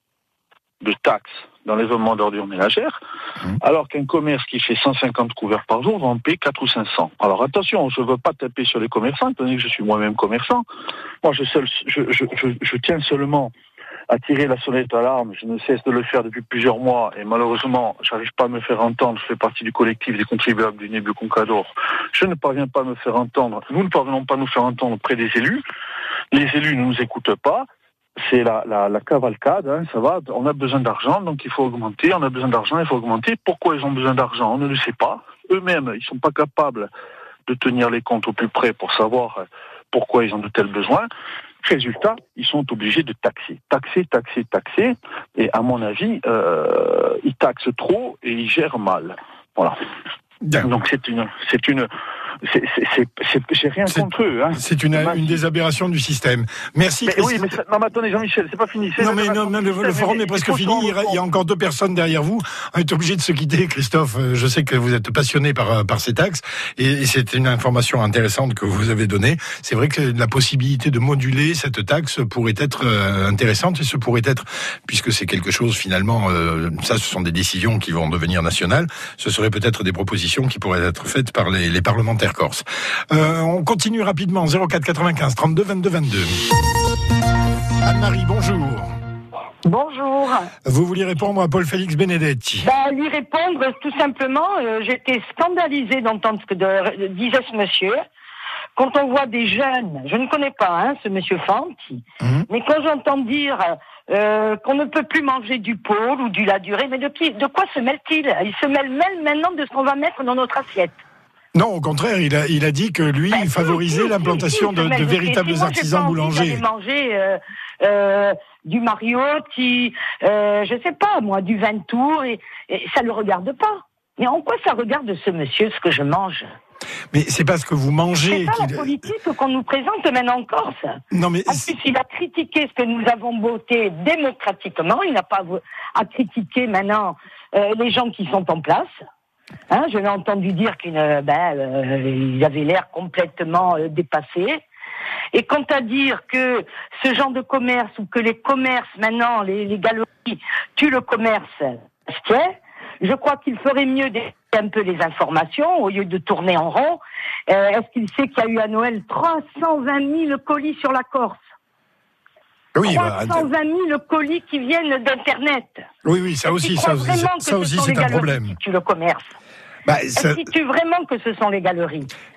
de taxes d'enlèvement d'ordures ménagères, mmh. alors qu'un commerce qui fait cent cinquante couverts par jour va en payer quatre ou cinq cents. Alors attention, je ne veux pas taper sur les commerçants, étant donné que je suis moi-même commerçant. Moi, je, seul, je, je, je, je tiens seulement à tirer la sonnette d'alarme. Je ne cesse de le faire depuis plusieurs mois et malheureusement, je n'arrive pas à me faire entendre. Je fais partie du collectif des contribuables du Nébio-Concador. Je ne parviens pas à me faire entendre. Nous ne parvenons pas à nous faire entendre auprès des élus. Les élus ne nous écoutent pas. C'est la, la, la cavalcade, hein, ça va, on a besoin d'argent, donc il faut augmenter, on a besoin d'argent, il faut augmenter. Pourquoi ils ont besoin d'argent? On ne le sait pas. Eux-mêmes, ils ne sont pas capables de tenir les comptes au plus près pour savoir pourquoi ils ont de tels besoins. Résultat, ils sont obligés de taxer, taxer, taxer, taxer, et à mon avis, euh, ils taxent trop et ils gèrent mal. Voilà. Bien. Donc c'est une, c'est une, c'est, c'est, c'est, c'est, j'ai rien c'est, contre eux. Hein. C'est une, une des aberrations du système. Merci. Mais oui, mais ça, non, mais attendez, Jean-Michel, c'est pas fini. C'est non, mais non, non, le, le forum est presque fini. Il y a encore deux personnes derrière vous. On est obligé de se quitter, Christophe. Je sais que vous êtes passionné par par ces taxes et, et c'est une information intéressante que vous avez donnée. C'est vrai que la possibilité de moduler cette taxe pourrait être euh, intéressante et ce pourrait être, puisque c'est quelque chose finalement, euh, ça, ce sont des décisions qui vont devenir nationales. Ce serait peut-être des propositions qui pourraient être faites par les, les parlementaires corses. Euh, on continue rapidement. zéro quatre quatre-vingt-quinze trente-deux vingt-deux vingt-deux. Anne-Marie, bonjour. Bonjour. Vous vouliez répondre à Paul-Félix Benedetti? Bah, lui répondre, tout simplement, euh, j'étais scandalisée d'entendre ce que de, disait ce monsieur. Quand on voit des jeunes, je ne connais pas hein, ce monsieur Fanti, mmh. mais quand j'entends dire euh, qu'on ne peut plus manger du pôle ou du la durée, mais de, qui, de quoi se mêle-t-il? Il se mêle même maintenant de ce qu'on va mettre dans notre assiette. Non, au contraire, il a, il a dit que lui, bah, il favorisait si, l'implantation si, si, de, de véritables moi, artisans boulangers. Manger euh, euh, du Mariotti, euh, je sais pas, moi, du Ventour, et, et ça le regarde pas. Mais en quoi ça regarde ce monsieur, ce que je mange? Mais c'est parce que vous mangez... C'est pas qu'il... la politique qu'on nous présente maintenant en Corse. Non, mais... En plus, il a critiqué ce que nous avons voté démocratiquement. Il n'a pas à critiquer maintenant euh, les gens qui sont en place. Hein, je l'ai entendu dire qu'ils ben, euh, avaient l'air complètement euh, dépassés. Et quant à dire que ce genre de commerce, ou que les commerces maintenant, les, les galeries, tuent le commerce, tiens, je crois qu'il ferait mieux d'écouter un peu les informations au lieu de tourner en rond. Euh, est-ce qu'il sait qu'il y a eu à Noël trois cent vingt mille colis sur la Corse? Oui, trois cent vingt mille colis qui viennent d'Internet. Oui, oui, ça aussi, ça, ça, ça aussi c'est un problème. Qui tuent le commerce. Bah, ça... Est-ce qu'il tue vraiment que ce sont les galeries?